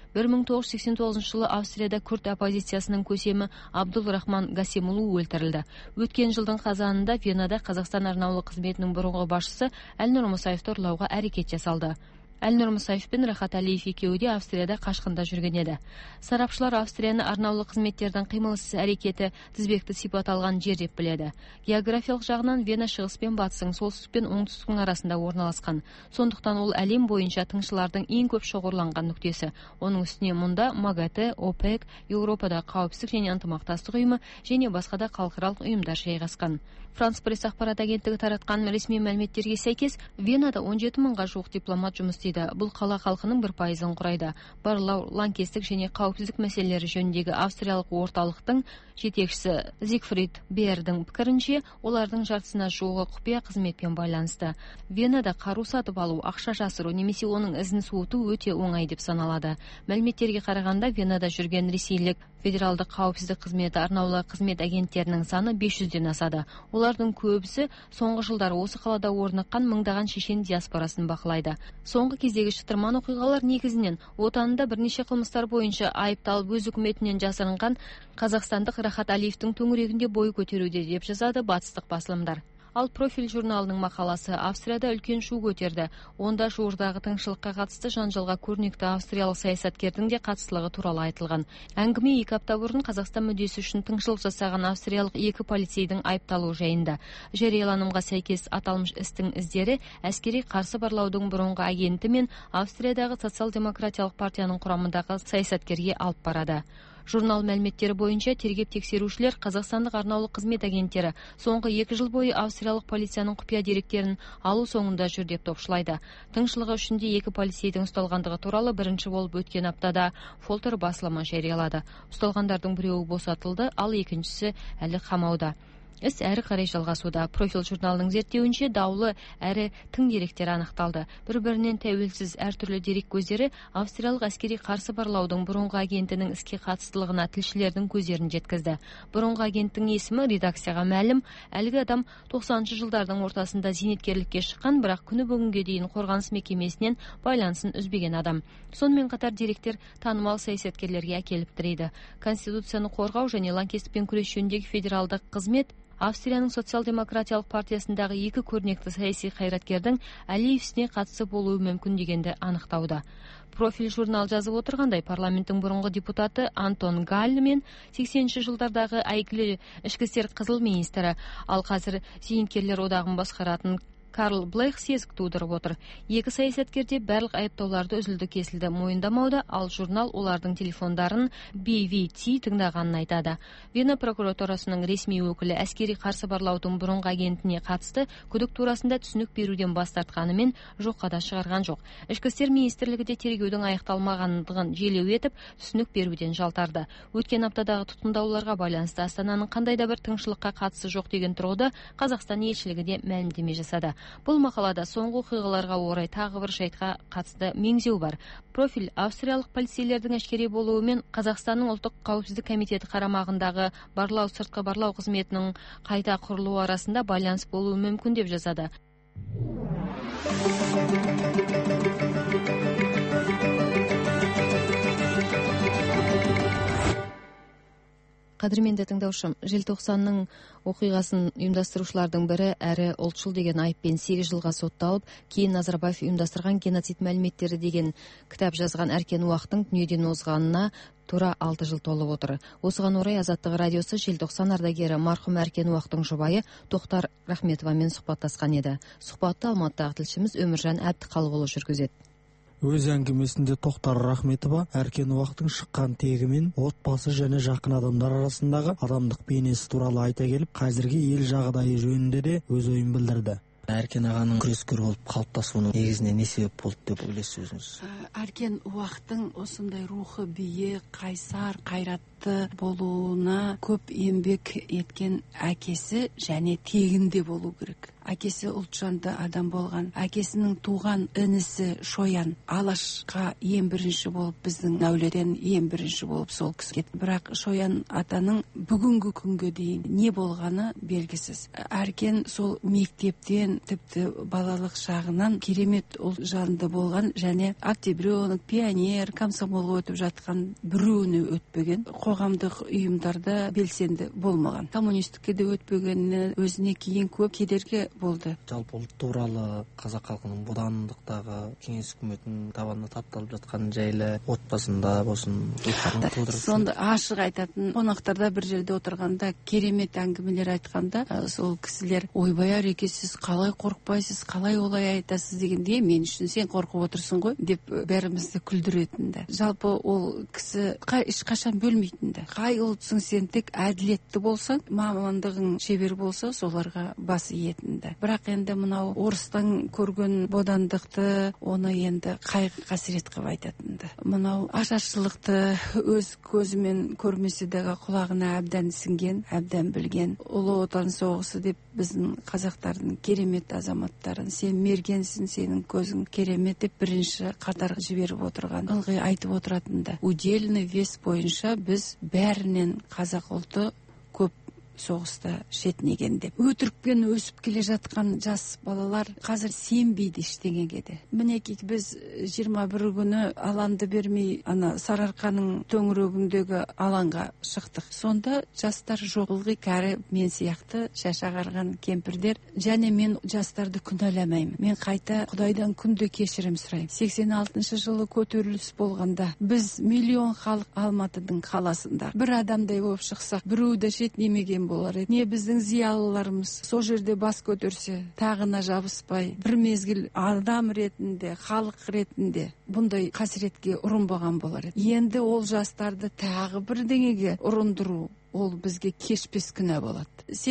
1989 жылы Австрияда күрд оппозициясының көсемі Абдул Рахман Гасемулу өлтірілді. Өткен жылдың қазанында Венада Қазақстан арнаулы қызметінің бұрынғы басшысы Әлнұр Мұсаевты ұрлауға әрекет жасалды. Әлнұр Мұсаев пен Рахат Әлиев екеуі де Австрияда қашқында жүрген еді. Сарапшылар Австрияны арнаулы қызметтердің қимылсыз әрекеті тізбекті сипат алған жер деп біледі. Географиялық жағынан Вена шығыс пен батыстың, солтүстік пен оңтүстіктің арасында орналасқан. Сондықтан ол әлем бойынша тыңшылардың ең көп шоғырланған нүктесі. Оның үстіне мұнда МАГАТЭ, ОПЕК, Еуропада қауіпсіздік және ынтымақтастық ұйымы және басқа да халықаралық ұйымдар жайғасқан. Франс пресс ақпарат агенттігі таратқан ресми мәліметтерге сәйкес, Венада 17 мыңға жуық дипломат жұмыс істейді. Бұл қала халқының 1%-ын құрайды. Барлау, лаңкестік және қауіпсіздік мәселелері жөніндегі австриялық орталықтың жетекшісі Зигфрид Бердің пікірінше, олардың жартысына жуығы құпия қызметпен байланысты. Венада қару сатып алу, ақша жасыру немесе оның ізін суыту өте оңай деп саналады. Мәліметтерге қарағанда, Венада жүрген ресейлік федералдық қауіпсіздік қызметі арнаулы қызмет агенттерінің саны 500-ден асады. Олардың көбісі соңғы жылдары осы қалада орныққан мыңдаған шешен диаспорасын бақылайды. Соңғы кездегі шытырман оқиғалар негізінен отанында бірнеше қылмыстар бойынша айыпталып өз үкіметінен жасырынған қазақстандық Рахат Әлиевтің төңірегінде бой көтеруде деп жазады батыстық басылымдар. Ал Профиль журналының мақаласы Австрияда үлкен шу көтерді. Онда жуырдағы тыңшылыққа қатысты жанжалға көрнекті австриялық саясаткердің де қатыстылығы туралы айтылған. Әңгіме 2 апта бұрын Қазақстан мүддесі үшін тыңшылық жасаған австриялық 2 полицейдің айыпталуы жайында. Жарияланымға сәйкес аталмыш істің іздері әскери қарсы барлаудың бұрынғы агенті мен Австриядағы социал-демократиялық партияның құрамындағы саясаткерге алып барады. Журнал мәліметтері бойынша тергеп тексерушілер қазақстандық арнаулы қызмет агенттері соңғы 2 жыл бойы австриялық полицияның құпия деректерін алу соңында жүр деп топшылайды. Тыңшылығы үшінде 2 полицейдің ұсталғандығы туралы бірінші болып өткен аптада Фолтер басылымы жариялады. Ұсталғандардың біреуі босатылды, ал екіншісі әлі қамауда. Іс әрі қарай жалғасуда. Профиль журналының зерттеуінше даулы әрі тың деректер анықталды. Бір-бірінен тәуелсіз әртүрлі дерек көздері австриялық әскери қарсы барлаудың бұрынғы агентінің іске қатыстылығына тілшілердің көздерін жеткізді. Бұрынғы агенттің есімі редакцияға мәлім. Әлгі адам 90-шы жылдардың ортасында зейнеткерлікке шыққан, бірақ күні бүгінге дейін қорғаныс мекемесінен байланысын үзбеген адам. Сонымен қатар деректер танымал саясаткерлерге әкеліп тірейді. Конституцияны қорғау және лаңкестікпен күрес жөніндегі федералдық қызмет Австрияның социал-демократиялық партиясындағы 2 көрнекті саяси қайраткердің Әлиев ісіне қатысы болуы мүмкін дегенді анықтауда. Профиль журнал жазып отырғандай, парламенттің бұрынғы депутаты Антон Галл мен 80-ші жылдардағы әйгілі ішкі істер қызыл министрі, ал қазір зейнеткерлер одағын басқаратын Карл Блейх сезік тудырып отыр. 2 саясаткерде барлық айыптауларды үзілді кесілді мойындамауда, ал журнал олардың телефондарын BVT тыңдағанын айтады. Вена прокуратурасының ресми өкілі әскери қарсы барлаудың бұрынғы агентіне қатысты күдік турасында түсінік беруден бас тартқанымен жоққа да шығарған жоқ. Ішкі істер министрлігі де тергеудің аяқталмағандығын желеу етіп, түсінік беруден жалтарды. Өткен аптадағы тұтқындауларға байланысты Астананың қандай да бір тыңшылыққа қатысы жоқ деген тұрғыда Қазақстан елшілігі де мәлімдеме жасады. Бұл мақалада соңғы оқиғаларға орай тағы бір жайтқа қатысты меңзеу бар. Профиль австриялық полицейлердің әшкере болуымен Қазақстанның ұлттық қауіпсіздік комитеті қарамағындағы сыртқы барлау қызметінің қайта құрылуы арасында байланыс болуы мүмкін деп жазады. Кадырменді тыңдаушым, желтоқсанның оқиғасын ұйымдастырушылардың бірі әрі ұлтшыл деген айыппен 8 жылға сотталып, кейін Назарбаев ұйымдастырған геноцид мәліметтері деген кітап жазған Әркен Уақтың дүниеден озғанына тура 6 жыл толып отыр. Осыған орай Азаттық радиосы желтоқсан ардагері марқұм Әркен Уақтың жұбайы Тоқтар Рахметовамен сұхбаттасқан еді. Сұхбатты Алматыдағы тілшіміз Өміржан Әбдіқалықұлы жүргізеді. Өз әңгімесінде Тоқтар Рахметова Әркен Уақтың шыққан тегімен отбасы және жақын адамдар арасындағы адамдық бейнесі туралы айта келіп, қазіргі ел жағдайы жөнінде де өз ойын білдірді. Әркен ағаның күрескер болып қалыптасуының негізіне не себеп болды деп ойлайсыз өзіңіз? Әркен Уақтың осындай рухы биік, қайсар, қайратты болуына көп еңбек еткен әкесі және тегінде болу керек. Әкесі ұлтжанды адам болған. Әкесінің туған інісі Шоян Алашқа ең бірінші болып, біздің әуледен ең бірінші болып сол кісі кетті. Бірақ Шоян атаның бүгінгі күнге дейін не болғаны белгісіз. Әркен сол мектептен, тіпті балалық шағынан керемет ұлтжанды болған және октябренок, пионер, комсомолға өтіп жатқан біреуіне өтпеген. Қоғамдық ұйымдарда белсенді болмаған. Коммунистікке де өтпегені өзіне кейін көп кедергі болды. Жалпы ұлт туралы қазақ халқының бодандықтағы кеңес үкіметінің табанына тапталып жатқан жайлы отбасында болсын, сонда ашық айтатын, қонақтарда бір жерде отырғанда керемет әңгімелер айтқанда, сол кісілер ойбай Әреке, сіз қалай қорықпайсыз, қалай олай айтасыз дегенде, мен үшін сен қорқып отырсың ғой деп бәрімізді күлдіретінді. Жалпы ол кісі ешқашан бөлмейтінді. Қай ұлтсың сен, тек әділетті болсаң, мамандығың шебер болса, соларға бас иетінді. Бірақ енді мынау орыстан көрген бодандықты оны енді қайғы қасірет қылып айтатынды. Мынау ашаршылықты өз көзімен көрмесе дағы құлағына әбден сіңген, әбден білген. Ұлы отан соғысы деп біздің қазақтардың керемет азаматтарын, сен мергенсің, сенің көзің керемет деп бірінші қатарға жіберіп отырған, ылғи айтып отыратынды. Удельный вес бойынша біз бәрінен қазақ ұлты көп соғыста шетінеген деп. Өтірікпен өсіп келе жатқан жас балалар қазір сенбейді ештеңеге де. Мінекей біз 21 күні аланды бермей ана Сарыарқаның төңірегіндегі алаңға шықтық. Сонда жастар жоқ, ылғи кәрі мен сияқты шаш ағарған кемпірдер, және мен жастарды күнәламаймын. Мен қайта Құдайдан күнде кешірім сұраймын. 86 жылы көтеріліс болғанда біз миллион халық Алматының қаласында бір адамдай болып шықсақ, біреуді шетінемеген болар еді. Не біздің зиялыларымыз сол жерде бас көтерсе, тағына жабыспай, бір мезгіл адам ретінде, халық ретінде бұндай қасіретке ұрынбаған болар еді. Енді ол жастарды тағы бірдеңеге ұрындыру, ол бізге кешпес күнә болады.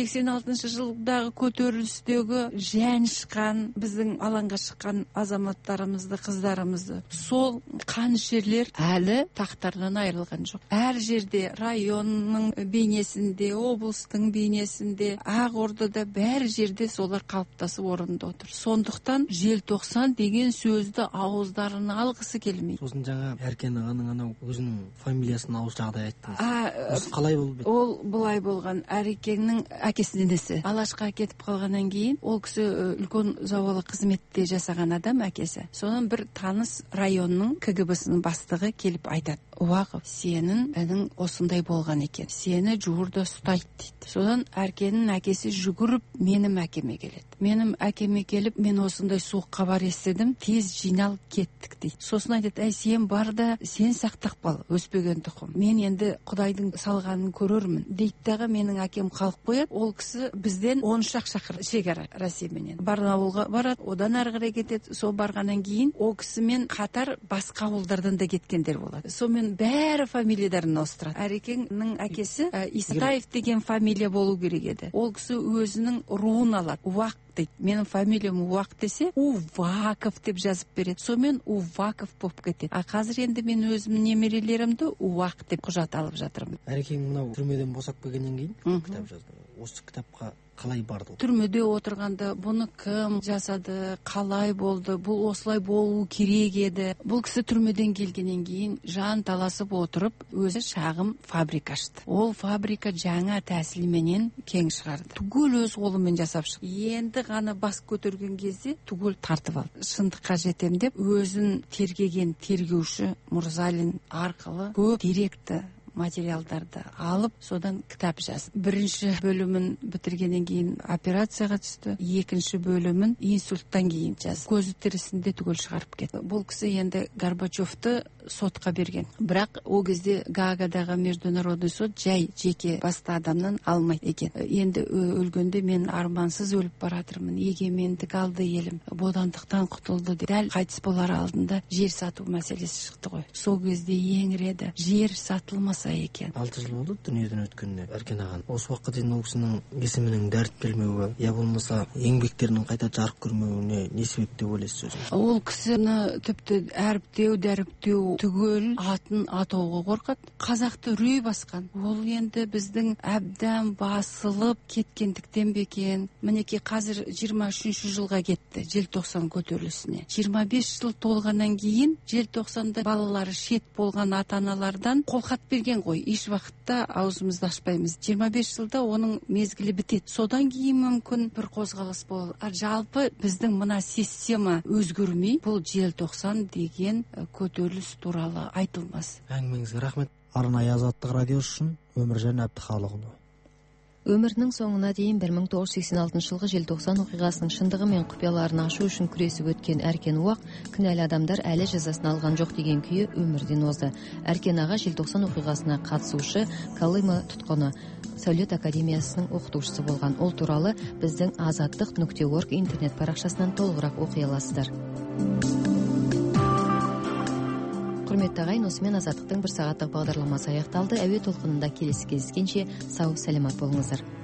86 жылдағы көтерілістегі жән шыққан, біздің алаңға шыққан азаматтарымызды, қыздарымызды, сол қанішерлер әлі тақтарынан айырылған жоқ. Әр жерде, районның бейнесінде, облыстың бейнесінде, Ақордада бәр жерде солар қалыптасып орында отыр. Сондықтан желтоқсан деген сөзді ауыздарына алғысы келмейді. Сосын жаңа Әркен ағаның анау өзінің фамилиясын ауыз жағдай айттыңыз. Қалай болды? Ол бұлай болған. Әрекеңнің әкесінің інісі Алашқа кетіп қалғаннан кейін, ол кісі үлкен зауалы қызметте жасаған адам, әкесі. Содан бір таныс районның КГБ-сінің бастығы келіп айтады: Уақып, сенің інің осындай болған екен, сені жуырда ұстайды дейді. Содан Әркеннің әкесі жүгіріп менің әкеме келеді. Менің әкеме келіп, мен осындай суық хабар естідім, тез жиналып кеттік дейді. Сосын айтады: әй, сен бар да, сен сақтап қал, өспеген тұқым. Мен енді Құдайдың салғанын көрермін дейді дағы. Менің әкем қалып қояды. Ол кісі бізден 13 шақырым шекара Россияменен Барнауылға барады, одан ары қарай кетеді. Сол барғаннан кейін ол кісімен қатар басқа ауылдардан да кеткендер болады. Сонымен бәрі фамилияларын ауыстырады. Әрекеңнің әкесі Исаев деген фамилия болу керек еді. Ол кісі өзінің руын алады. Уақ дейді. Менің фамилиям Уақ десе, Уваков деп жазып береді. Сонымен Уваков болып кетеді. А қазір енді мен өзімнің немерелерімді Уақ деп құжат алып жатырмын. Әрекең мынау түрмеден босап келгеннен кейін кітап жазды. Осы кітапқа қалай барды? Түрмеде отырғанда бұны кім жасады, қалай болды, бұл осылай болу керек еді. Бұл кісі түрмеден келгеннен кейін жан таласып отырып, өзі шағым фабрика ашты. Ол фабрика жаңа тәсілменен кең шығарды. Түгел өз қолымен жасап шықты. Енді ғана бас көтерген кезде түгел тартып алды. Шындыққа жетем деп өзін тергеген тергеуші Мұрзалин арқылы көп деректі материалдарды алып содан кітап жазды. Бірінші бөлімін бітіргеннен кейін операцияға түсті, екінші бөлімін инсульттан кейін жазды. Көзі тірісінде түгел шығарып кетті. Бұл кісі енді Горбачевты сотқа берген, бірақ ол кезде Гаагадағы международный сот жай жеке басты адамнан алмайды екен. Енді өлгенде мен армансыз өліп баратырмын, егемендік алды елім, бодандықтан құтылды деп. Дәл қайтыс болар алдында жер сату мәселесі шықты ғой. Сол кезде еңіреді, жер сатылмаса екен. 6 жыл болды дүниеден өткеніне. Әркен ағаның осы уақытқа дейін ол кісінің есімінің дәрт келмеуі, я болмаса еңбектерінің қайта жарық көрмеуіне не себеп деп ойлайсыз өзіңіз? Ол кісіні тіпті әріптеу, дәріптеу түгел атын атауға қорқады. Қазақты үрей басқан. Ол енді біздің әбден басылып кеткендіктен бекен. Мінеки қазір 23 жылға кетті желтоқсан көтерілісіне. 25 жыл толғаннан кейін желтоқсанда балалары шет болған ата-аналардан қолхат берген ғой. Еш уақытта аузымызды ашпаймыз. 25 жылда оның мезгілі бітеді. Содан кейін мүмкін бір қозғалыс болды. Жалпы біздің мына система өзгермей, бұл желтоқсан деген көтеріліс туралы айтылмас. Әңгімеңізге рахмет. Арнайы Азаттық радиосы үшін Өміржан Әбдіхалықұлы. Өмірінің соңына дейін 1986 жылғы желтоқсан оқиғасының шындығы мен құпияларын ашу үшін күресіп өткен Әркен Уақ кінәлі адамдар әлі жазасын алған жоқ деген күйі өмірден озды. Әркен аға желтоқсан оқиғасына қатысушы, Колыма тұтқыны, Сәулет академиясының оқытушысы болған. Ол туралы біздің azatliq.org интернет парақшасынан толығырақ оқи аласыздар. Құрметті ағайын, осымен Азаттықтың бір сағаттық бағдарламасы аяқталды. Әуе толқынында келесі кездескенше сау, сәлемат болыңыздар.